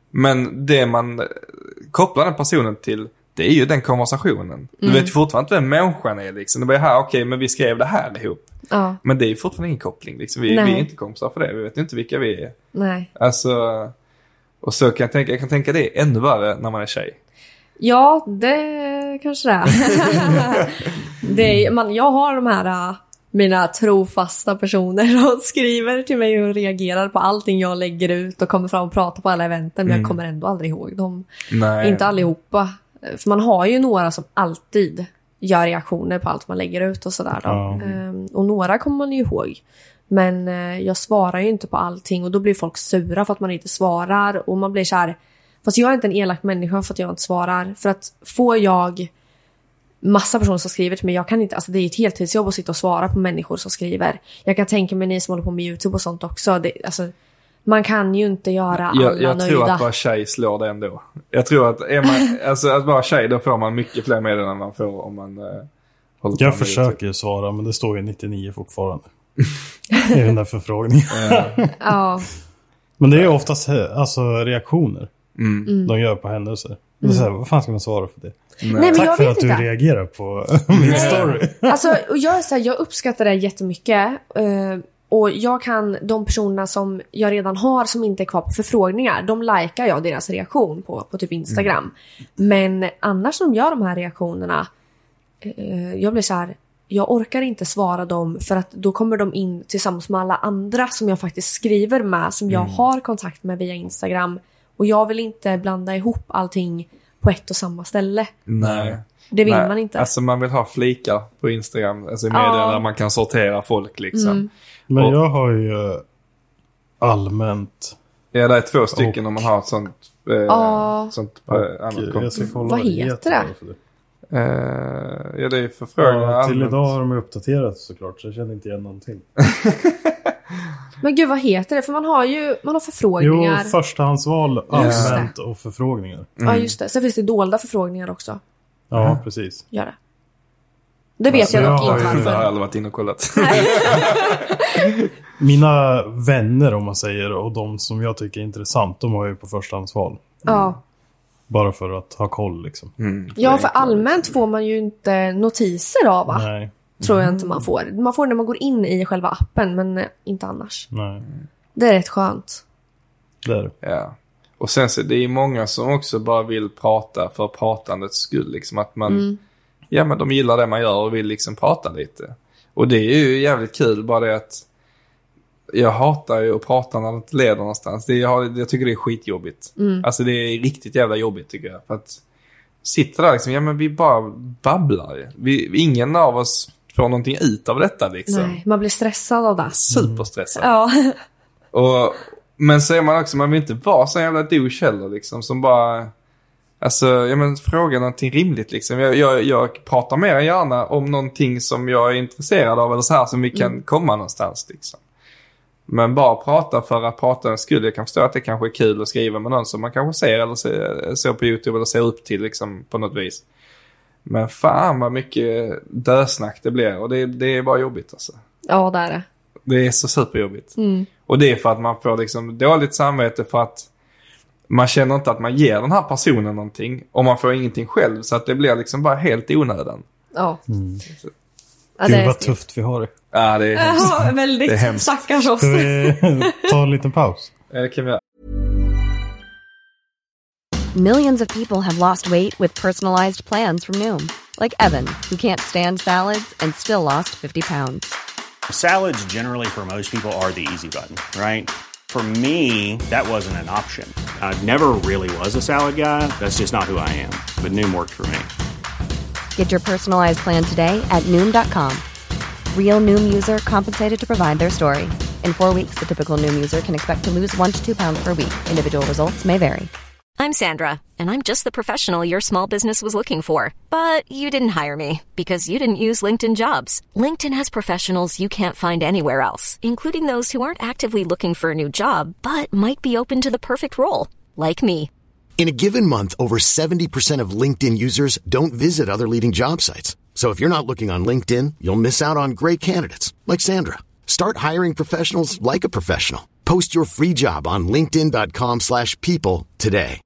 Men det man kopplar den personen till, det är ju den konversationen. Mm. Du vet ju fortfarande inte vem människan är liksom. Det var här, okej, men vi skrev det här ihop. Ja. Men det är ju fortfarande ingen koppling liksom. Vi, vi är inte kompisar för det. Vi vet inte vilka vi är. Nej. Alltså, och så kan jag tänka, jag kan tänka det är ännu värre när man är tjej. Ja, det kanske det är. det är man, jag har de här mina trofasta personer som skriver till mig och reagerar på allting jag lägger ut och kommer fram och pratar på alla eventen, men mm. jag kommer ändå aldrig ihåg dem. Nej. Inte allihopa. För man har ju några som alltid gör reaktioner på allt man lägger ut och sådär då. Mm. Och några kommer man ju ihåg. Men jag svarar ju inte på allting, och då blir folk sura för att man inte svarar, och man blir så här, fast jag är inte en elak människa för att jag inte svarar. För att får jag massa personer som skriver till mig, jag kan inte, alltså det är ett heltidsjobb att sitta och svara på människor som skriver. Jag kan tänka mig ni som håller på med YouTube och sånt också. Det, alltså, man kan ju inte göra alla jag, jag nöjda. tror att bara tjej slår det ändå. Jag tror att är man, alltså att vara tjej, då får man mycket fler meddelanden än man får om man uh, håller på. Jag försöker ju svara, men det står ju nittionio fortfarande i den där förfrågningen. Ja. Men det är ju oftast alltså, reaktioner mm. de gör på händelser. Mm. Så här, vad fan ska man svara för det? Nej. Nej, men Tack jag för vet att inte. du reagerar på min Nej. story. Alltså, och jag, är så här, jag uppskattar det jättemycket. Uh, och jag kan, de personerna som jag redan har som inte är kvar på förfrågningar, de likar jag deras reaktion på, på typ Instagram. Mm. Men annars som gör de här reaktionerna, uh, jag blir så här, jag orkar inte svara dem, för att då kommer de in tillsammans med alla andra som jag faktiskt skriver med, som jag mm. har kontakt med via Instagram. Och jag vill inte blanda ihop allting på ett och samma ställe. Nej. Det vill Nej. man inte. Alltså man vill ha flikar på Instagram, alltså i media, ja. Där man kan sortera folk liksom. Mm. Men och, jag har ju allmänt... Ja, det är två stycken och, om man har ett sånt... Eh, ja. sånt eh, annat konto. Vad heter det? det? Uh, ja, det är förfrågningar. Ja, till idag har de uppdaterat såklart, så jag känner inte igen någonting. Men gud, vad heter det? För man har ju man har förfrågningar. Jo, förstahandsval, allmänt och förfrågningar. Mm. Ja, just det. Sen finns det dolda förfrågningar också. Ja, mm. precis. Gör det. Det vet alltså, jag dock jag inte Jag har varför. aldrig varit inne och kollat. Mina vänner, om man säger, och de som jag tycker är intressant, de har ju på förstahandsval. Ja. Bara för att ha koll liksom. Mm, Ja, för allmänt får man ju inte notiser av, va? Nej. Tror jag inte man får. Man får när man går in i själva appen, men inte annars. Nej. Det är rätt skönt. Det är det. Ja. Och sen så det är många som också bara vill prata för pratandets skull. Liksom att man, mm. ja men de gillar det man gör och vill liksom prata lite. Och det är ju jävligt kul, bara det att jag hatar ju att prata när det inte leder någonstans. Det, jag, jag tycker det är skitjobbigt. Mm. Alltså det är riktigt jävla jobbigt tycker jag. För att sitta där liksom, ja men vi bara babblar. Vi, ingen av oss får någonting ut av detta liksom. Nej, man blir stressad av det. Superstressad. Mm. Ja. Och, men så är man också, man vill inte vara så jävla douche heller liksom, som bara, alltså, ja men fråga någonting rimligt liksom. Jag, jag, jag pratar mer gärna om någonting som jag är intresserad av eller så här som vi kan mm. komma någonstans liksom. Men bara prata för att prata skulle jag kan förstå att det kanske är kul att skriva med någon som man kanske ser eller ser, ser på YouTube eller ser upp till liksom på något vis. Men fan vad mycket dösnack det blir och det, det är bara jobbigt alltså. Ja, det är det. Det är så superjobbigt. Mm. Och det är för att man får liksom dåligt samvete för att man känner inte att man ger den här personen någonting och man får ingenting själv så att det blir liksom bara helt onödan. Ja. Mm. Ja, Gud vad tufft vi har det. Ja, det är hemskt. Ja, väldigt. Det är hemskt. Stackars oss. Ska vi ta en liten paus? Ja, det kan vi göra. Millions of people have lost weight with personalized plans from Noom. Like Evan, who can't stand salads and still lost fifty pounds. Salads generally for most people are the easy button, right? For me, that wasn't an option. I never really was a salad guy. That's just not who I am. But Noom worked for me. Get your personalized plan today at Noom dot com. Real Noom user compensated to provide their story. In four weeks, the typical Noom user can expect to lose one to two pounds per week. Individual results may vary. I'm Sandra, and I'm just the professional your small business was looking for. But you didn't hire me because you didn't use LinkedIn Jobs. LinkedIn has professionals you can't find anywhere else, including those who aren't actively looking for a new job, but might be open to the perfect role, like me. In a given month, over seventy percent of LinkedIn users don't visit other leading job sites. So if you're not looking on LinkedIn, you'll miss out on great candidates like Sandra. Start hiring professionals like a professional. Post your free job on linkedin dot com slash people today.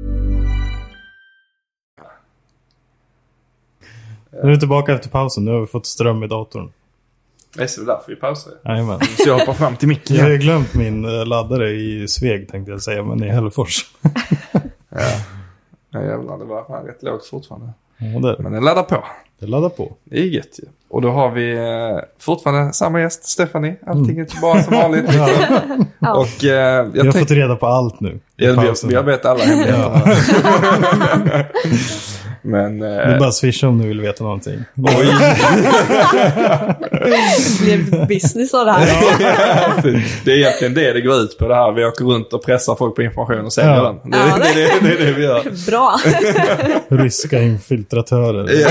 Nu är vi tillbaka efter pausen. Nu har vi fått ström i datorn. Det är så därför vi pausar. Jajamän. Så jag hoppar fram till micken. Jag har ju glömt min laddare i Sveg tänkte jag säga, men i Hällefors. Ja. Ja jävlar, det var fan rätt lågt fortfarande. Ja, det. Men den laddar på. Det laddar på. Det är gött ju. Och då har vi eh, fortfarande samma gäst, Stephanie. Allting är bra som vanligt. Ja. Och, eh, jag vi har tänk... fått reda på allt nu. Ja, vi, har, vi har bett alla hemligheter. Ja. Men, eh... det är bara swisha om du vill veta någonting. Oj. Det blir business av det här. Ja, det är egentligen det det går ut på det här. Vi åker runt och pressar folk på information och säljer ja. den. Det, ja, det, det, det, det är det vi gör. Bra. Ryska infiltratörer. Ja.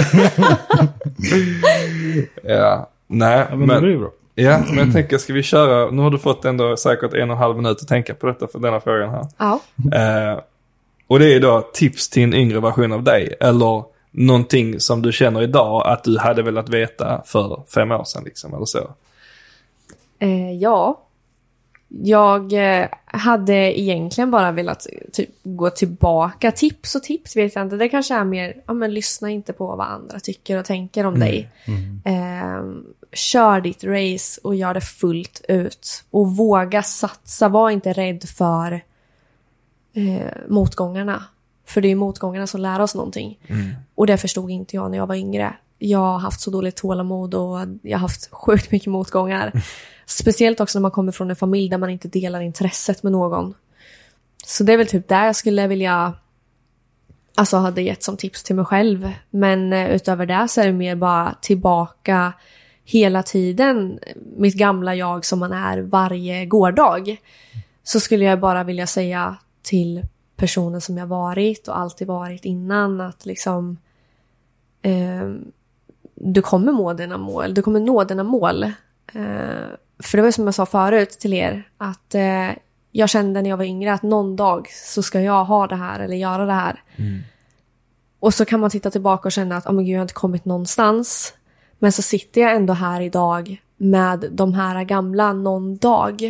Ja. Nej, ja, men, men det blir bra. Ja, men jag tänker, ska vi köra... Nu har du fått ändå säkert en och en halv minut att tänka på detta för denna frågan här. Ja. Eh, och det är då tips till en yngre version av dig. Eller någonting som du känner idag att du hade velat veta för fem år sedan liksom, eller så. Eh, ja. Jag eh, hade egentligen bara velat typ, gå tillbaka. Tips och tips vet jag inte. Det kanske är mer, ja men lyssna inte på vad andra tycker och tänker om mm. dig. Mm. Eh, kör ditt race och gör det fullt ut. Och våga satsa. Var inte rädd för eh, motgångarna. För det är motgångarna som lär oss någonting. Mm. Och det förstod inte jag när jag var yngre. Jag har haft så dåligt tålamod och jag har haft sjukt mycket motgångar. Mm. Speciellt också när man kommer från en familj där man inte delar intresset med någon. Så det är väl typ där jag skulle vilja... Alltså hade gett som tips till mig själv. Men utöver det så är det mer bara tillbaka hela tiden. Mitt gamla jag som man är varje gårdag. Så skulle jag bara vilja säga till personen som jag varit och alltid varit innan. Att liksom... Eh, du kommer nå dina mål. Du kommer nå dina mål. Eh, för det var som jag sa förut till er. Att eh, jag kände när jag var yngre att någon dag så ska jag ha det här eller göra det här. Mm. Och så kan man titta tillbaka och känna att oh, men gud, jag har inte kommit någonstans. Men så sitter jag ändå här idag med de här gamla någon dag.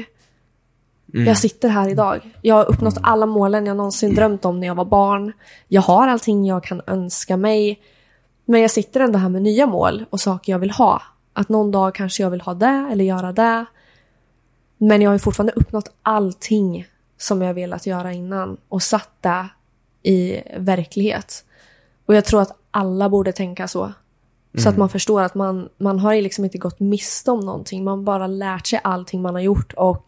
Mm. Jag sitter här idag. Jag har uppnått alla målen jag någonsin drömt om när jag var barn. Jag har allting jag kan önska mig. Men jag sitter ändå här med nya mål och saker jag vill ha. Att någon dag kanske jag vill ha det eller göra det. Men jag har ju fortfarande uppnått allting som jag velat göra innan. Och satt det i verklighet. Och jag tror att alla borde tänka så. Så mm. att man förstår att man, man har liksom inte gått miste om någonting. Man bara lärt sig allting man har gjort. Och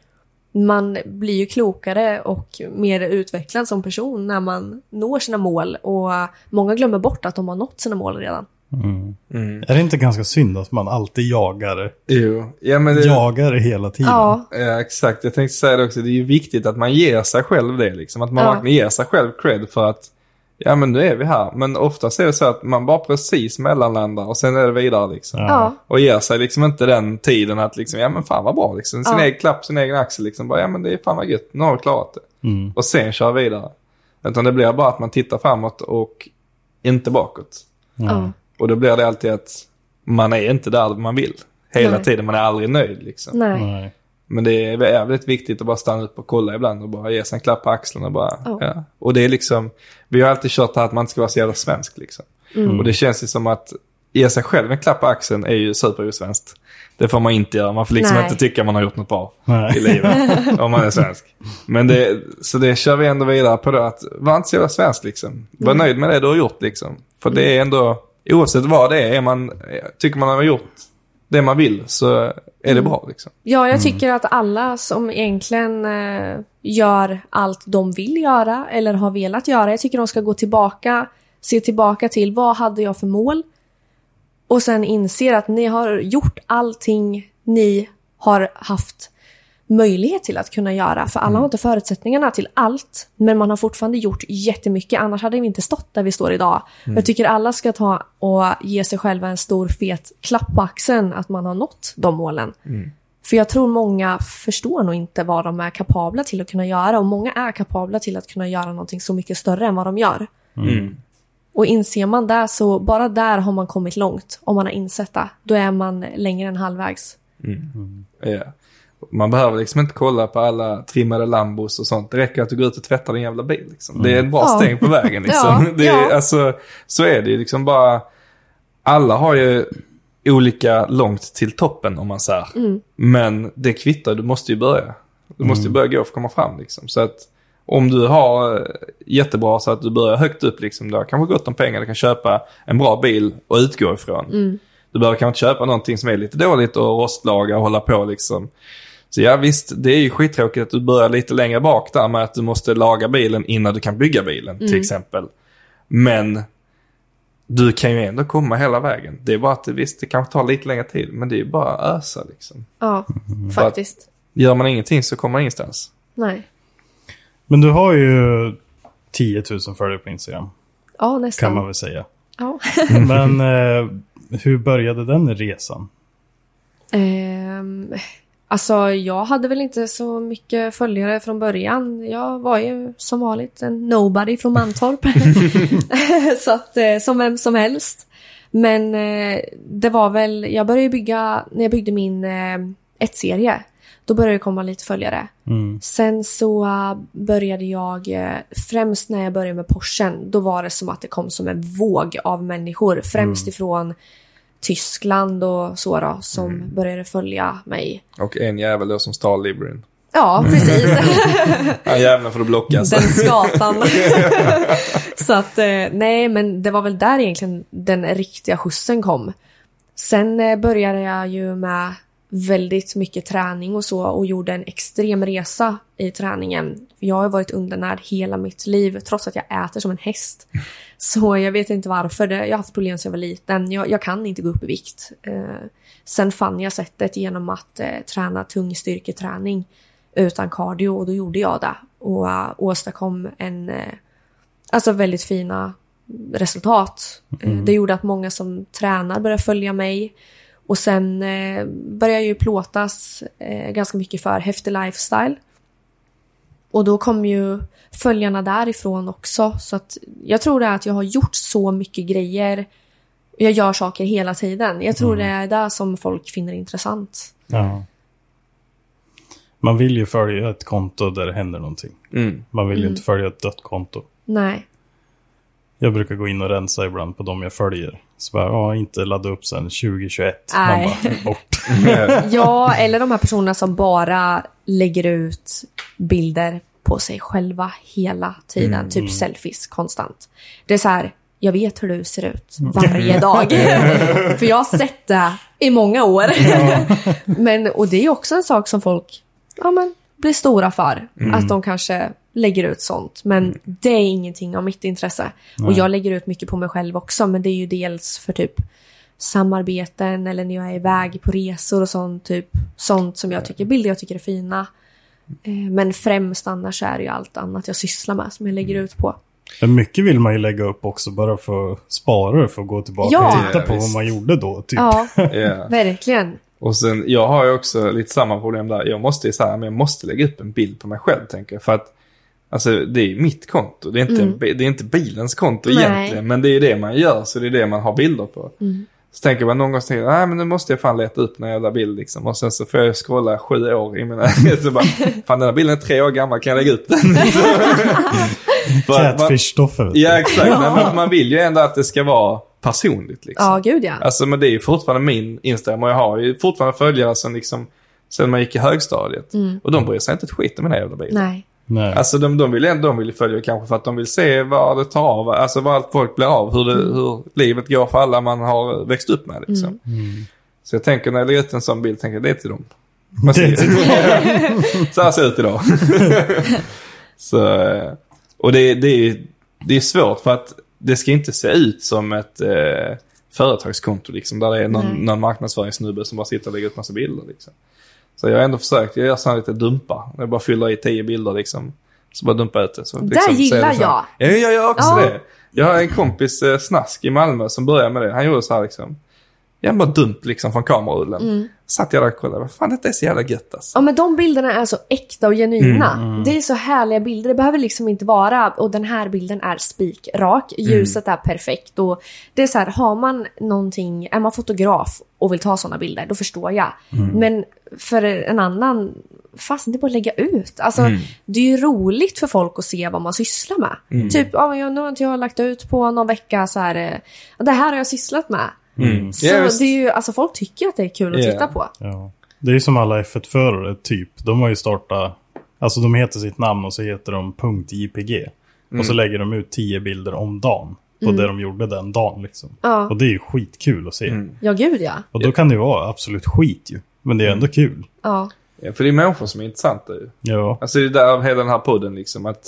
man blir ju klokare och mer utvecklad som person när man når sina mål. Och många glömmer bort att de har nått sina mål redan. Mm. Mm. Är det inte ganska synd att man alltid jagar? Jo. Ja, men det... Jagar hela tiden. Ja. Ja, exakt. Jag tänkte säga det också. Det är ju viktigt att man ger sig själv det. Liksom. Att man ja. verkligen ger sig själv cred för att ja, men nu är vi här. Men oftast är det så att man bara precis mellanlandar och sen är det vidare liksom. Ja. Och ger sig liksom inte den tiden att liksom, ja men fan vad bra liksom. Sin ja. egen klapp, sin egen axel liksom. Bara, ja men det är fan vad gött, nu har vi klarat det. Mm. Och sen kör vidare. Utan det blir bara att man tittar framåt och inte bakåt. Mm. Och då blir det alltid att man är inte där man vill. Hela Nej. tiden, man är aldrig nöjd liksom. Nej. Nej. Men det är väldigt viktigt att bara stanna upp och kolla ibland och bara ge sig en klapp på axeln och bara, oh. ja. Och det är liksom, vi har alltid kört här att man inte ska vara så jävla svensk liksom. Mm. Och det känns ju som att ge sig själv en klapp på axeln är ju superosvenskt. Det får man inte göra, man får liksom Nej. inte tycka man har gjort något bra Nej. i livet om man är svensk. Men det, så det kör vi ändå vidare på då, att var inte så jävla svensk liksom. Var mm. nöjd med det du har gjort liksom. För mm. det är ändå, oavsett vad det är, är man, tycker man har gjort det man vill så är det bra liksom. Ja, jag tycker att alla som egentligen eh, gör allt de vill göra eller har velat göra, jag tycker de ska gå tillbaka, se tillbaka till vad hade jag för mål och sen inser att ni har gjort allting ni har haft möjlighet till att kunna göra. För alla mm. har inte förutsättningarna till allt, men man har fortfarande gjort jättemycket, annars hade vi inte stått där vi står idag. Mm. Jag tycker alla ska ta och ge sig själva en stor fet klapp på axeln att man har nått de målen. Mm. För jag tror många förstår nog inte vad de är kapabla till att kunna göra, och många är kapabla till att kunna göra någonting så mycket större än vad de gör. Mm. Och inser man det, så bara där har man kommit långt. Om man har insett det, då är man längre än halvvägs. Mm. Mm. Ja. Man behöver liksom inte kolla på alla trimmade Lambos och sånt. Det räcker att du går ut och tvättar din jävla bil. Liksom. Mm. Det är en bra ja. steg på vägen. Liksom. ja, det är, ja. alltså, så är det ju liksom bara... Alla har ju olika långt till toppen om man säger. Mm. Men det kvittar, du måste ju börja. Du måste ju börja gå för att komma fram. Liksom. Så att om du har jättebra så att du börjar högt upp. Liksom, du har kanske gott om pengar. Du kan köpa en bra bil och utgå ifrån. Mm. Du behöver kanske köpa någonting som är lite dåligt och rostlaga och hålla på liksom. Så ja visst, det är ju skittråkigt att du börjar lite längre bak där med att du måste laga bilen innan du kan bygga bilen mm. till exempel. Men du kan ju ändå komma hela vägen. Det är bara att visst, det kanske tar lite längre tid, men det är ju bara att ösa liksom. Ja, faktiskt. Gör man ingenting så kommer man ingenstans. Nej. Men du har ju tio tusen följare på Instagram. Ja, nästan. Kan man väl säga. Ja. Men eh, hur började den resan? Um, alltså jag hade väl inte så mycket följare från början. Jag var ju som vanligt en nobody från Mantorp. Så att, eh, som vem som helst. Men eh, det var väl, jag började bygga, när jag byggde min eh, ett-serie. Då började det komma lite följare. Mm. Sen så uh, började jag, uh, främst när jag började med Porschen, då var det som att det kom som en våg av människor. Främst mm. ifrån Tyskland och så då, som mm. började följa mig. Och en jävel då som stal Librin. Ja, precis. Ja, jävlar får du blocka. Den skatan. Så att, uh, nej, men det var väl där egentligen den riktiga skjutsen kom. Sen uh, började jag ju med väldigt mycket träning och så, och gjorde en extrem resa i träningen. Jag har varit undernärd hela mitt liv trots att jag äter som en häst. Så jag vet inte varför. Jag har haft problem sedan jag var liten. Jag, jag kan inte gå upp i vikt. Eh, sen fann jag sättet genom att eh, träna tung styrketräning utan cardio, och då gjorde jag det. Och uh, åstadkom en eh, alltså väldigt fina resultat. Mm. Eh, det gjorde att många som tränar började följa mig. Och sen eh, började jag ju plåtas eh, ganska mycket för Häftig Lifestyle. Och då kom ju följarna därifrån också. Så att jag tror det är att jag har gjort så mycket grejer Jag gör saker hela tiden. Jag tror Mm. det är där som folk finner intressant. Ja. Man vill ju följa ett konto där det händer någonting. Mm. Man vill ju Mm. inte följa ett dött konto. Nej. Jag brukar gå in och rensa ibland på de jag följer. Så bara, ja, inte ladda upp sen tjugo tjugoett. Nej. Man bara, bort. Ja, eller de här personerna som bara lägger ut bilder på sig själva hela tiden. Mm. Typ selfies konstant. Det är så här, jag vet hur du ser ut varje dag. För jag har sett det i många år. Men, och det är också en sak som folk ja, men, blir stora för. Mm. Att de kanske lägger ut sånt. Men det är ingenting av mitt intresse. Nej. Och jag lägger ut mycket på mig själv också. Men det är ju dels för typ samarbeten eller när jag är iväg på resor och sånt. Typ, sånt som jag tycker, bilder jag tycker är fina. Eh, Men främst annars är det ju allt annat jag sysslar med som jag lägger ut på. Men mycket vill man ju lägga upp också bara för att spara det, för att gå tillbaka Ja. och titta Ja, på visst. vad man gjorde då. Typ. Ja, Ja. verkligen. Och sen, jag har ju också lite samma problem där. Jag måste ju så här, men jag måste lägga upp en bild på mig själv, tänker jag. För att, alltså, det är mitt konto. Det är inte, Mm. det är inte bilens konto Nej. egentligen. Men det är ju det man gör, så det är det man har bilder på. Mm. Så tänker man någon gång, så nej men nu måste jag fan leta upp en jävla bild liksom. Och sen så får jag scrolla sju år i mina... så bara, fan den här bilden är tre år gammal, kan jag lägga upp den? För att man- Catfish-stoffer. Ja, exakt. Nej, men man vill ju ändå att det ska vara personligt liksom. Ja, gud ja. Alltså, men det är ju fortfarande min Instagram och jag har ju fortfarande följare sen liksom sen man gick i högstadiet. Mm. Och de bryr sig inte ett skit om den här jävla bilen. Nej. Nej. Alltså de, de vill ändå de vill följa kanske för att de vill se vad det tar av, alltså vad allt folk blir av, hur, det, hur livet går för alla man har växt upp med liksom. Mm. Så jag tänker när jag lägger ut en sån bild, tänker jag det är till dem. Man Det är ser- så här ser det ut idag. Så, och det, det, är, det är svårt för att det ska inte se ut som ett eh, företagskonto liksom, där det är någon, Nej. någon marknadsföringssnubbe som bara sitter och lägger ut massa bilder liksom. Så jag har ändå försökt, jag gör sådana lite dumpa. Jag bara fyller i tio bilder liksom. Så bara dumpa ut det. Så, Där liksom, gillar så är det så här. jag. Ja, jag gör också Ja. det. Jag har en kompis, eh, Snask i Malmö, som började med det. Han gjorde så här liksom. Jag bara dump liksom från kamerarullen. Mm. Satt jag där och kollade. Vad fan, detta är så jävla gött alltså. Ja, men de bilderna är så äkta och genuina. Mm, Det är så härliga bilder. Det behöver liksom inte vara, och den här bilden är spikrak. Ljuset är perfekt. Och det är så här, har man någonting, är man fotograf och vill ta sådana bilder, då förstår jag. Men för en annan, fast inte bara lägga ut. Alltså, det är ju roligt för folk att se vad man sysslar med. Typ, ja, men jag, nu har inte jag lagt ut på någon vecka så här, eh, det här har jag sysslat med. Mm. Så Ja, visst. det är ju, alltså folk tycker att det är kul att Ja. titta på. Ja. Det är ju som alla F ett-förare typ. De har ju startat, alltså de heter sitt namn och så heter de .jpg. Och så lägger de ut tio bilder om dagen på det de gjorde den dagen liksom. Ja. Och det är ju skitkul att se. Ja, gud ja. Och då kan det ju vara absolut skit ju. Men det är ändå kul. Ja. Ja, för det är människor som är intressanta ju. Ja. Alltså det är där av hela den här podden liksom att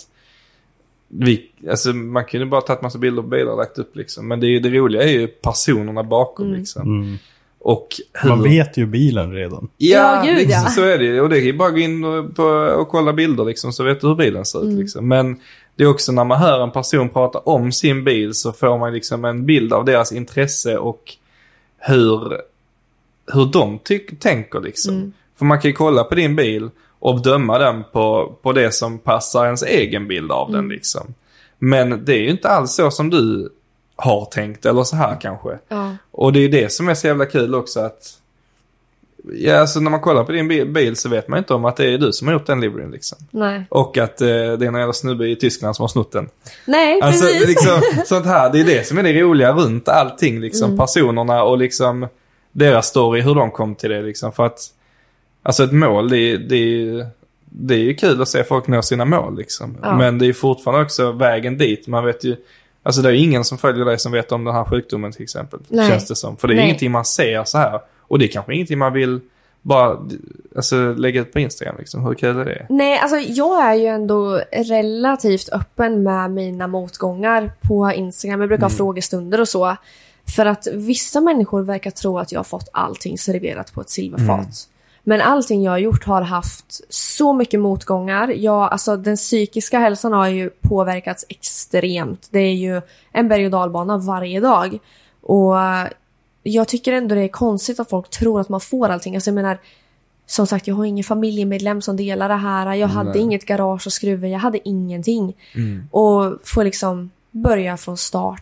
vi, alltså man kunde bara tagit massa bilder på bilar och lagt upp liksom. Men det, är, det roliga är ju personerna bakom liksom. Mm. Och hur... Man vet ju bilen redan. Ja, Ja, gud, liksom, ja. så är det. Och det är ju bara att gå in och, på, och kolla bilder liksom, så vet du hur bilen ser ut Mm. liksom. Men det är också när man hör en person prata om sin bil så får man liksom en bild av deras intresse och hur, hur de tyck, tänker liksom. Mm. För man kan ju kolla på din bil och döma den på, på det som passar ens egen bild av Mm. den liksom. Men det är ju inte alls så som du har tänkt eller så här kanske. Ja. Och det är det som är så jävla kul också att ja, alltså när man kollar på din bil, bil så vet man inte om att det är du som har gjort den liveryn liksom. Nej. Och att eh, det är någon jävla snubbe i Tyskland som har snott den. Nej, Alltså precis. liksom, sånt här, det är det som är det roliga runt allting liksom. Mm. Personerna och liksom deras story, hur de kom till det liksom. För att alltså ett mål, det, är- det, är- det är ju kul att se folk nå sina mål liksom. Ja. Men det är fortfarande också vägen dit. Man vet ju, alltså det är ingen som följer dig som vet om den här sjukdomen till exempel. Nej. Känns det som. För det är Nej. ingenting man ser så här. Och det är kanske ingenting man vill bara alltså, lägga ut på Instagram liksom. Hur kul är det? Nej, alltså jag är ju ändå relativt öppen med mina motgångar på Instagram. Jag brukar ha frågestunder och så. För att vissa människor verkar tro att jag har fått allting serverat på ett silverfat. Men allting jag har gjort har haft så mycket motgångar. Jag, alltså den psykiska hälsan har ju påverkats extremt. Det är ju en berg- och dalbana varje dag. Och jag tycker ändå det är konstigt att folk tror att man får allting. Alltså jag menar, som sagt, jag har ingen familjemedlem som delar det här. Jag hade Nej. inget garage och skruva. Jag hade ingenting. Mm. Och får liksom börja från start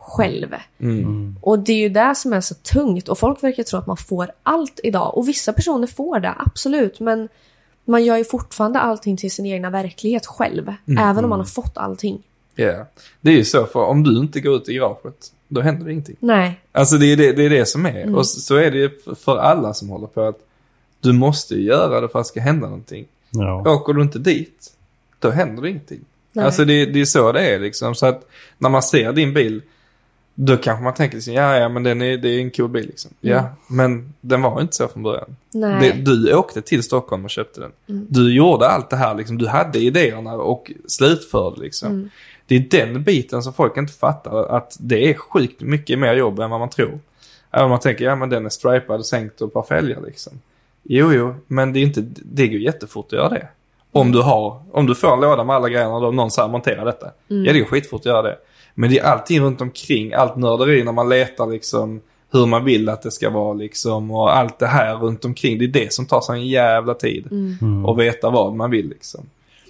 själv. Mm. Och det är ju det som är så tungt. Och folk verkar tro att man får allt idag. Och vissa personer får det, absolut. Men man gör ju fortfarande allting till sin egna verklighet själv. Mm. Även om man har fått allting. Ja, yeah. Det är ju så, för om du inte går ut i garaget, då händer det ingenting. Nej. Alltså det är det, det, är det som är. Mm. Och så, så är det för alla som håller på, att du måste ju göra det för att det ska hända någonting. Ja. Åker du inte dit, då händer det ingenting. Nej. Alltså det, det är så det är liksom. Så att när man ser din bil, då kanske man tänker liksom, ja, ja men den är, det är en cool bil liksom. Mm. Ja, men den var inte så från början. Nej. Det, du åkte till Stockholm och köpte den. Mm. Du gjorde allt det här liksom. Du hade idéerna och slutförde liksom. Mm. Det är den biten som folk inte fattar, att det är sjukt mycket mer jobb än vad man tror. Även om man tänker, ja men den är stripad och sänkt och ett par fälgar liksom. Jo, jo, men det är inte, det går jättefort att göra det. Om du har, om du får en låda med alla grejerna och då någon så här monterar detta. Mm. Ja, det går skitfort att göra det. Men det är allting runt omkring, allt nörderi när man letar liksom hur man vill att det ska vara liksom, och allt det här runt omkring. Det är det som tar sig en jävla tid. Mm. Mm. Och veta vad man vill liksom.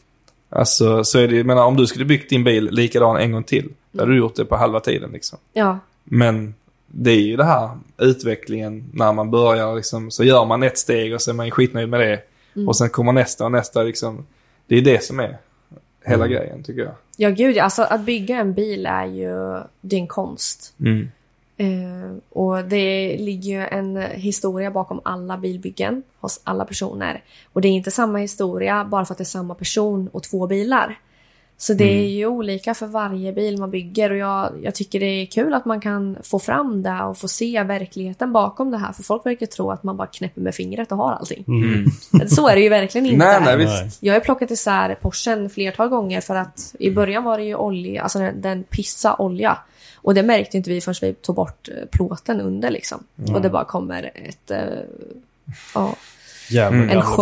Alltså så är det, jag menar, om du skulle byggt din bil likadan en gång till, då hade du gjort det på halva tiden liksom. Ja. Men det är ju det här utvecklingen när man börjar liksom, så gör man ett steg och så är man skitnöjd med det. Mm. Och sen kommer nästa och nästa liksom. Det är det som är hela Mm. grejen, tycker jag. Ja, gud. Alltså att bygga en bil är ju, det är en konst. Mm. Eh, och det ligger ju en historia bakom alla bilbyggen hos alla personer. Och det är inte samma historia bara för att det är samma person och två bilar. Så det Mm. är ju olika för varje bil man bygger. Och jag, jag tycker det är kul att man kan få fram det och få se verkligheten bakom det här. För folk verkar tro att man bara knäpper med fingret och har allting. Mm. Så är det ju verkligen inte. Nej, nej, Nej. visst. Jag har plockat isär Porschen flertal gånger för att i början var det ju olja, alltså den, den pissa olja. Och det märkte inte vi förrän vi tog bort eh, plåten under liksom. Mm. Och det bara kommer ett, eh, ja, Jävla en gamla sjö.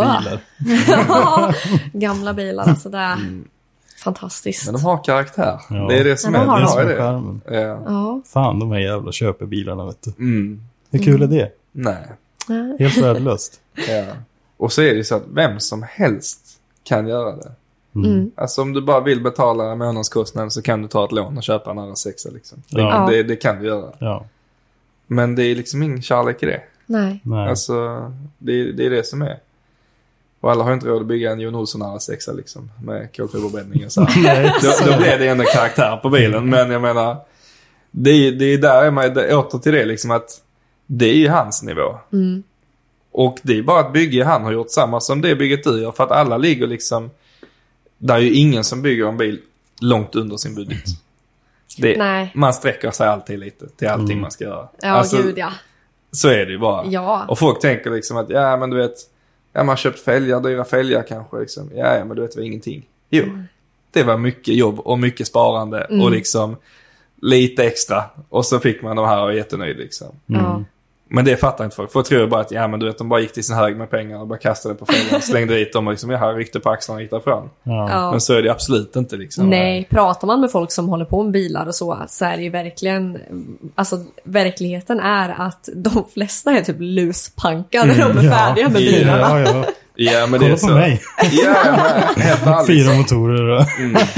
bilar. Gamla bilar, alltså det är fantastiskt. Men de har karaktär. Ja. Det är det som Ja, är, de har de Det är har som ju är det. skärmen. Ja. Ja. Fan, de här jävla köpebilarna, vet du. Mm. Hur kul är det? Nej. Helt värdelöst. Ja. Och så är det ju så att vem som helst kan göra det. Mm. Alltså om du bara vill betala månadskostnaden så kan du ta ett lån och köpa en annan sexa liksom. Det, Ja. det, det kan du göra. Ja. Men det är liksom ingen kärlek i det. Nej. Nej. Alltså det, det är det som är. Och alla har inte råd att bygga en Jon Olsson alla sexa liksom. Med kolfiberbäddning och så här. Nej. då, då blir det ändå karaktär på bilen. Men jag menar, det är, det är där är man det, åter till det liksom, att det är ju hans nivå. Mm. Och det är bara att bygge han har gjort samma som det bygget du gör. För att alla ligger liksom, det är ju ingen som bygger en bil långt under sin budget. Det, Nej. man sträcker sig alltid lite till allting Mm. man ska göra. Ja, Alltså, gud ja. så är det ju bara. Ja. Och folk tänker liksom att, ja men du vet, ja man har köpt fälgar, dyra fälgar kanske liksom. Ja, ja men du vet, det var ingenting. Jo, det var mycket jobb och mycket sparande Mm. och liksom lite extra. Och så fick man de här och var jättenöjd liksom. Ja. Men det fattar inte folk. För jag tror bara att, ja men du vet, de bara gick till sin hög med pengar och bara kastade på fälgarna, slängde dit dem och liksom, jag har ryckte på axlarna och gick därifrån. Ja. Ja. Men så är det absolut inte liksom. Nej, pratar man med folk som håller på med bilar och så, så är det ju verkligen, alltså verkligheten är att de flesta är typ luspankade när de är färdiga med bilarna. Ja, ja. Ja, men Kolla det är på så. mig. Ja, men, helt ärligt. Fyra motorer och...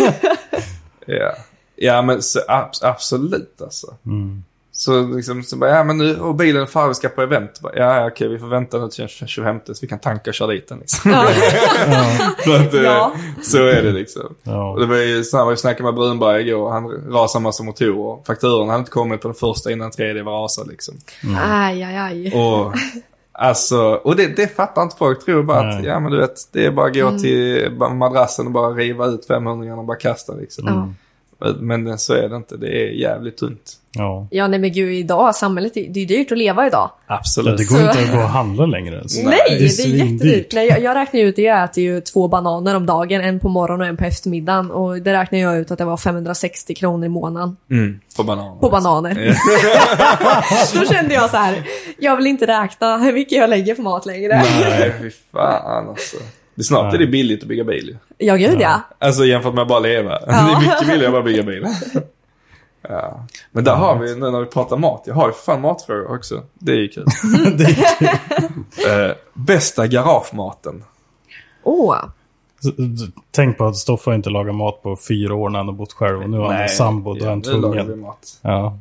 Ja. Ja, men så, ab- absolut alltså. Mm. Så liksom, så bara, ja men nu, och bilen för vi ska på event. Bara, ja, okej, vi får vänta nu till den tjugofemte så vi kan tanka och köra dit den liksom. Ja. Så, att, eh, Ja. så är det liksom. Ja. Och det var ju samma, vi snackade med Brunberg igår. Han rasade massa motorer. Fakturen hade inte kommit på den första innan tredje var rasad liksom. Aj, aj, aj. Och, alltså, och det, det fattar inte folk. Tror bara att, Nej. ja men du vet, det är bara att gå Mm. till madrassen och bara riva ut femhundra och bara kasta liksom. Ja. Men så är det inte. Det är jävligt tunt. Ja. Ja, nej men gud, idag, samhället, det det är dyrt att leva idag. Absolut. Ja, det går inte att gå och handla längre ens. Nej, det är, svindyrt. jättedyrt. Nej, jag, jag räknar ut det, jag äter ju två bananer om dagen, en på morgonen och en på eftermiddagen. Och det räknar jag ut att det var femhundrasextio kronor i månaden. Mm, på bananer. På bananer. Då kände jag så här, jag vill inte räkna hur mycket jag lägger på mat längre. Nej, fy fan alltså. Det är snart Nej. är det billigt att bygga bil. Ja, gud ja. Alltså jämfört med att bara leva. Det är mycket billigare att bara bygga bil. Ja. Men där har vi, nu när vi pratar mat, jag har ju fan matfrågor också. Det är ju kul. Det är kul. eh, bästa garagematen. Åh. Tänk på att Stoffa inte lagar mat på fyra år när han har bott själv. Och nu har han en sambo, då är han tvungen. Ja.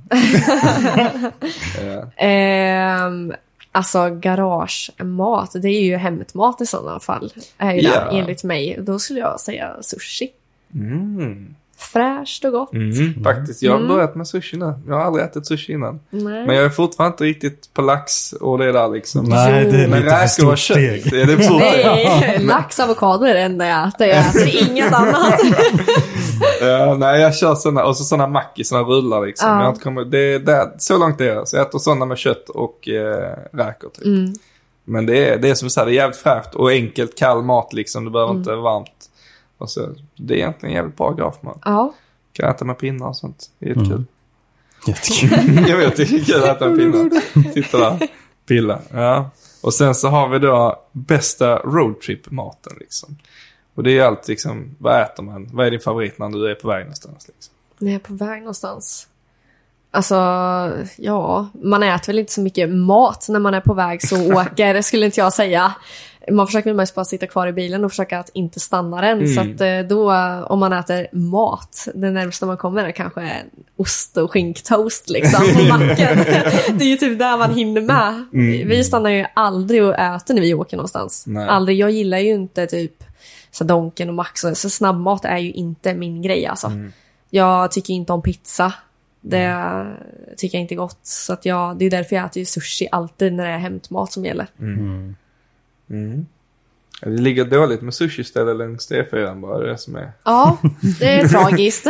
ehm, alltså garagemat, det är ju hämtmat i sådana fall. Är ju Ja. det, enligt mig. Då skulle jag säga sushi. Mm. Fräscht och gott. Mm, faktiskt, jag har mm. börjat med sushi nu. Jag har aldrig ätit sushi innan. Nej. Men jag är fortfarande inte riktigt på lax och det där liksom. Nej, det är men lite för stort steg. Är det för nej, lax, avokado är det enda jag äter. Jag äter inget annat. ja, nej, jag kör såna, och så såna macki, såna rullar liksom. Ja. Jag inte kommer, det, det, så långt det är. Så jag äter såna med kött och eh, räkor typ. Mm. Men det är, det är som så här, det är jävligt fräscht och enkelt, kall mat liksom. Det behöver Mm. inte varmt. Och så, det är egentligen jävligt bra grafmat. Ja. Kan äta med pinnar och sånt. Det är Mm. kul. Jättekul. Jag vet, det är kul att äta med pinnar. Sitta där, pilla. Ja. Och sen så har vi då bästa roadtrip-maten liksom. Och det är allt liksom, vad äter man? Vad är din favorit när du är på väg någonstans liksom? När jag är på väg någonstans. Alltså, ja, man äter väl inte så mycket mat när man är på väg så åker, skulle inte jag säga. Man försöker mest bara sitta kvar i bilen och försöka att inte stanna den. Mm. Så att då, om man äter mat, det närmaste man kommer är kanske en ost och skinktoast liksom på macken. Det är ju typ där man hinner med. Mm. Vi stannar ju aldrig och äter när vi åker någonstans. Nej. Aldrig. Jag gillar ju inte typ så Donken och Max. Så snabbmat är ju inte min grej alltså. Mm. Jag tycker inte om pizza. Det tycker jag inte är gott. Så att jag, det är därför jag äter ju sushi alltid när det är hämtmat som gäller. Mm. Mm. Det ligger dåligt med sushi-ställe längs T fyra bara, det som är. Ja, det är tragiskt.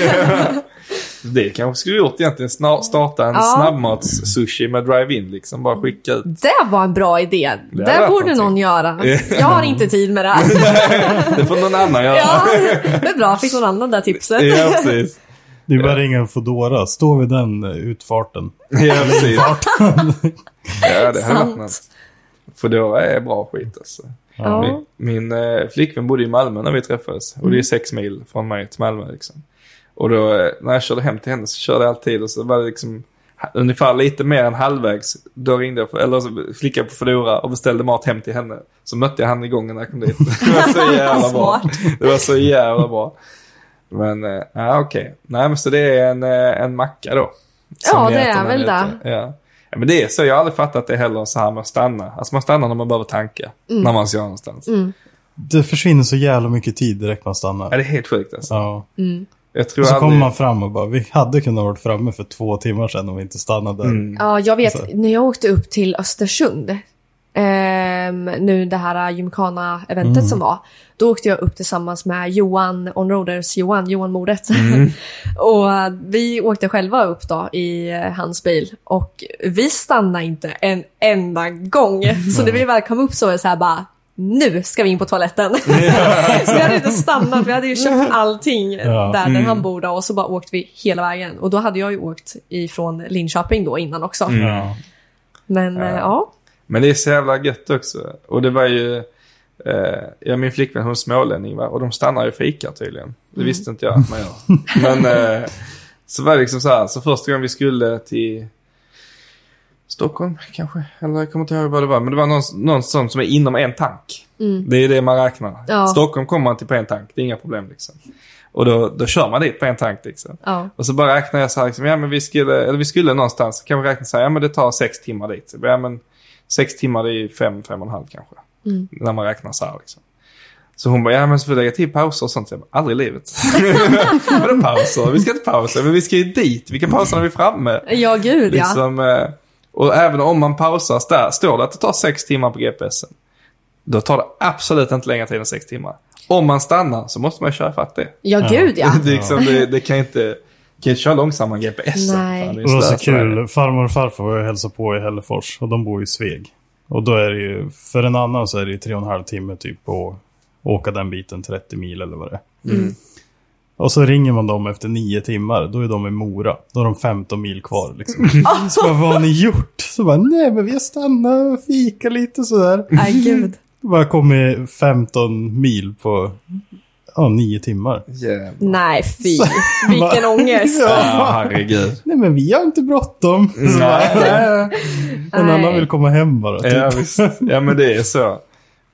Det kanske skulle gjort egentligen snar- starta en Ja. snabbmats-sushi med drive-in liksom, bara skicka ut. Det var en bra idé. Det, Det det borde någonting. någon göra. Jag har inte tid med det här. Det får någon annan göra. Ja, det är bra. Fick någon annan där tipset. Ja, precis. Det är bara ringa en Foodora. Stå vid den uh, utfarten. Ja, precis. Ja, det har Sant. varit något. Foodora är bra skit alltså. Ja. Min, min eh, flickvän bodde i Malmö när vi träffades. Och det är sex mil från mig till Malmö liksom. Och då eh, när jag körde hem till henne så körde jag alltid. Och så var det liksom ha, ungefär lite mer än halvvägs. Då ringde jag, för, eller så flickade jag på Foodora och beställde mat hem till henne. Så mötte jag han i gången när jag kom dit. Det var så jävla bra. Det var så jävla bra. Men, eh, ja okej. Okay. Nej men så det är en, eh, en macka då. Ja, ni det äter är när väl ni det. äter. Ja. Ja, men det är så, jag har aldrig fattat att det heller så här med att stanna. Alltså man stannar när man behöver tanka. Mm. När man ska någonstans. Mm. Det försvinner så jävla mycket tid direkt man stannar. Ja, det är helt sjukt alltså. Ja. Mm. Jag tror Och så aldrig... kommer man fram och bara, vi hade kunnat vara framme för två timmar sedan om vi inte stannade där. Mm. Ja, jag vet. Alltså. När jag åkte upp till Östersund. ehm, nu det här Gymkhana-eventet Mm. som var. Då åkte jag upp tillsammans med Johan Onroaders, Johan, Johan Modet. Mm. Och vi åkte själva upp då i hans bil. Och vi stannade inte en enda gång. Så när vi väl kom upp så var det så här bara, nu ska vi in på toaletten. Så vi hade inte stannat, vi hade ju köpt allting Ja. där Mm. där han bor då. Och så bara åkte vi hela vägen. Och då hade jag ju åkt ifrån Linköping då innan också. Mm. Ja. Men ja. ja. Men det är så jävla gött också. Och det var ju... Eh, ja, min flickvän, hon är smålänning va? Och de stannar ju fika tydligen. Det Mm. visste inte jag att man gör. Men eh, så var det liksom så här. Så första gången vi skulle till Stockholm kanske. Eller jag kommer inte ihåg vad det var. Men det var någon, någon sån som är inom en tank. Mm. Det är det man räknar. Ja. Stockholm kommer man till på en tank. Det är inga problem liksom. Och då, då kör man dit på en tank liksom. Ja. Och så bara räknar jag så här liksom, ja men vi skulle, eller vi skulle någonstans. Kan vi räkna så här, ja men det tar sex timmar dit. Så, ja men sex timmar det är ju fem, fem och en halv kanske. Mm. När man räknar så här liksom. Så hon bara, ja men så får vi lägga till pauser och sånt. Jag bara, aldrig i livet. Vadå pauser? Vi ska inte pausa, men vi ska ju dit. Vi kan pausa när vi är framme. Ja, gud ja. Liksom, eh, och även om man pausar, där står det att det tar sex timmar på G P S'en. Då tar det absolut inte längre tid än sex timmar. Om man stannar så måste man köra fatt det. Ja, gud ja. det, är liksom, det, det kan inte... Kan inte köra långsamma G P S. Nej. Det var så kul. Farmor och farfar var jag hälsa på i Hällefors. Och de bor i Sveg. Och då är det ju, för en annan så är det ju tre och en halv timme typ på åka den biten trettio mil eller vad det är. Mm. Och så ringer man dem efter nio timmar. Då är de i Mora. Då har de femton mil kvar liksom. Så bara, vad har ni gjort? Så bara, nej men vi har stannat och fika lite sådär. Nej, gud. Bara kommit femton mil på ja, nio timmar. Yeah. Nej, fy. Vilken ångest. Ja, herregud. Nej men vi har inte bråttom. Nej. En annan vill komma hem bara. Typ. Ja, visst. Ja, men det är så.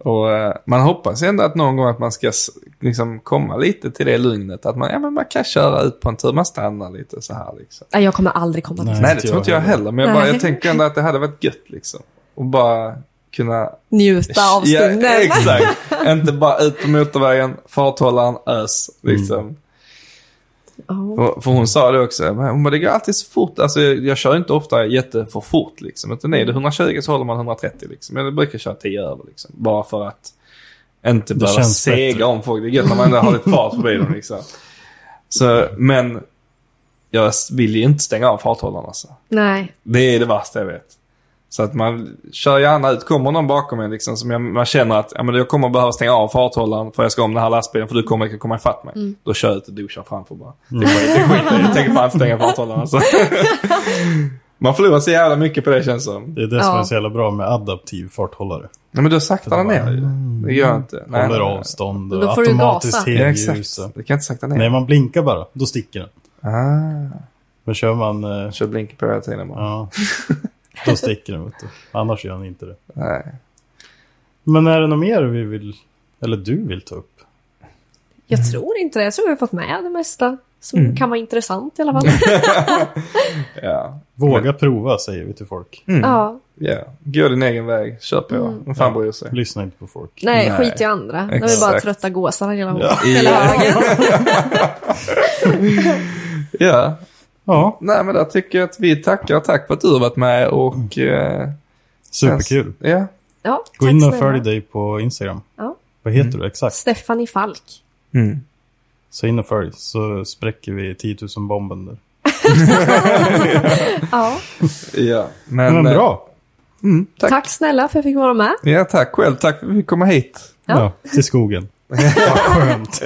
Och uh, man hoppas ändå att någon gång att man ska liksom komma lite till det lugnet. Att man, ja, men man kan köra ut på en tur, man stannar lite så här liksom. Nej, jag kommer aldrig komma till. Nej, Nej det tror inte jag heller. Men jag, bara, jag tänker ändå att det hade varit gött liksom. Och bara kunna... njuta av stunden. Ja, exakt. Inte bara ut på motorvägen, farthållaren, ös liksom. Mm. Oh. För, för hon sa det också. Hon bara, det går alltid så fort. Alltså jag, jag kör inte ofta jätte för fort liksom. Utan nej, det är hundratjugo så håller man hundratrettio liksom. Jag brukar köra tio över liksom. Bara för att inte behöva sega om folk. Det är gött när man ändå har lite fart förbi dem liksom. Så, men jag vill ju inte stänga av farthållaren alltså. Nej. Det är det värsta jag vet. Så att man kör gärna ut. Kommer någon bakom mig liksom, som jag, man känner att ja, men jag kommer behöva stänga av farthållaren för jag ska om den här lastbilen för du kommer inte komma ifatt mig. Mm. Då kör jag ut och duschar framför bara. Mm. Det är skit. Jag tänker bara att stänga farthållaren. Alltså. Man förlorar så jävla mycket på det känns som. Det är det ja. som är så jävla bra med adaptiv farthållare. Nej, men du saktar den ner. Mm. Det gör jag inte. Nej, håller avstånd och då får automatiskt ja, exakt. Det kan inte sakta ner. Nej, man blinkar bara. Då sticker den. Ah. Men kör man... Uh... Kör blinkar på hela tiden bara. Ja. Då sticker den, vet du. Annars gör han inte det. Nej. Men är det något mer vi vill... Eller du vill ta upp? Jag tror inte det. Jag tror vi har fått med det mesta. Som mm. kan vara intressant i alla fall. Ja. Våga Men... prova, säger vi till folk. Mm. Ja. Ja. Gå din egen väg. Kör på. Mm. Vad fan bryr sig? Lyssna inte på folk. Nej, Nej. skit i andra. Exakt. De är bara trötta gåsarna hela, ja. hela högen. Ja. Ja. Nej, men där tycker jag att vi tackar och tack för att du har varit med och... Eh, Superkul. Ja. Ja, gå in och följ dig på Instagram. Ja. Vad heter mm. du exakt? Stephanie Falk. Mm. Så in och följ så spräcker vi tio tusen bomben där. Ja. Ja. Men, men bra. Mm, tack. Tack snälla för att jag fick vara med. Ja, tack själv. Tack för att vi fick komma hit. Ja, ja till skogen. Vad skönt.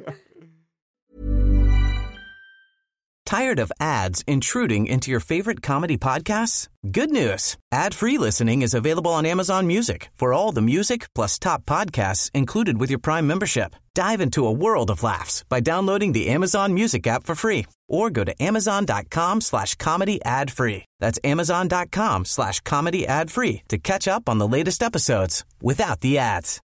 Tired of ads intruding into your favorite comedy podcasts? Good news. Ad-free listening is available on Amazon Music for all the music plus top podcasts included with your Prime membership. Dive into a world of laughs by downloading the Amazon Music app for free or go to amazon.com slash comedy ad free. That's amazon.com slash comedy ad free to catch up on the latest episodes without the ads.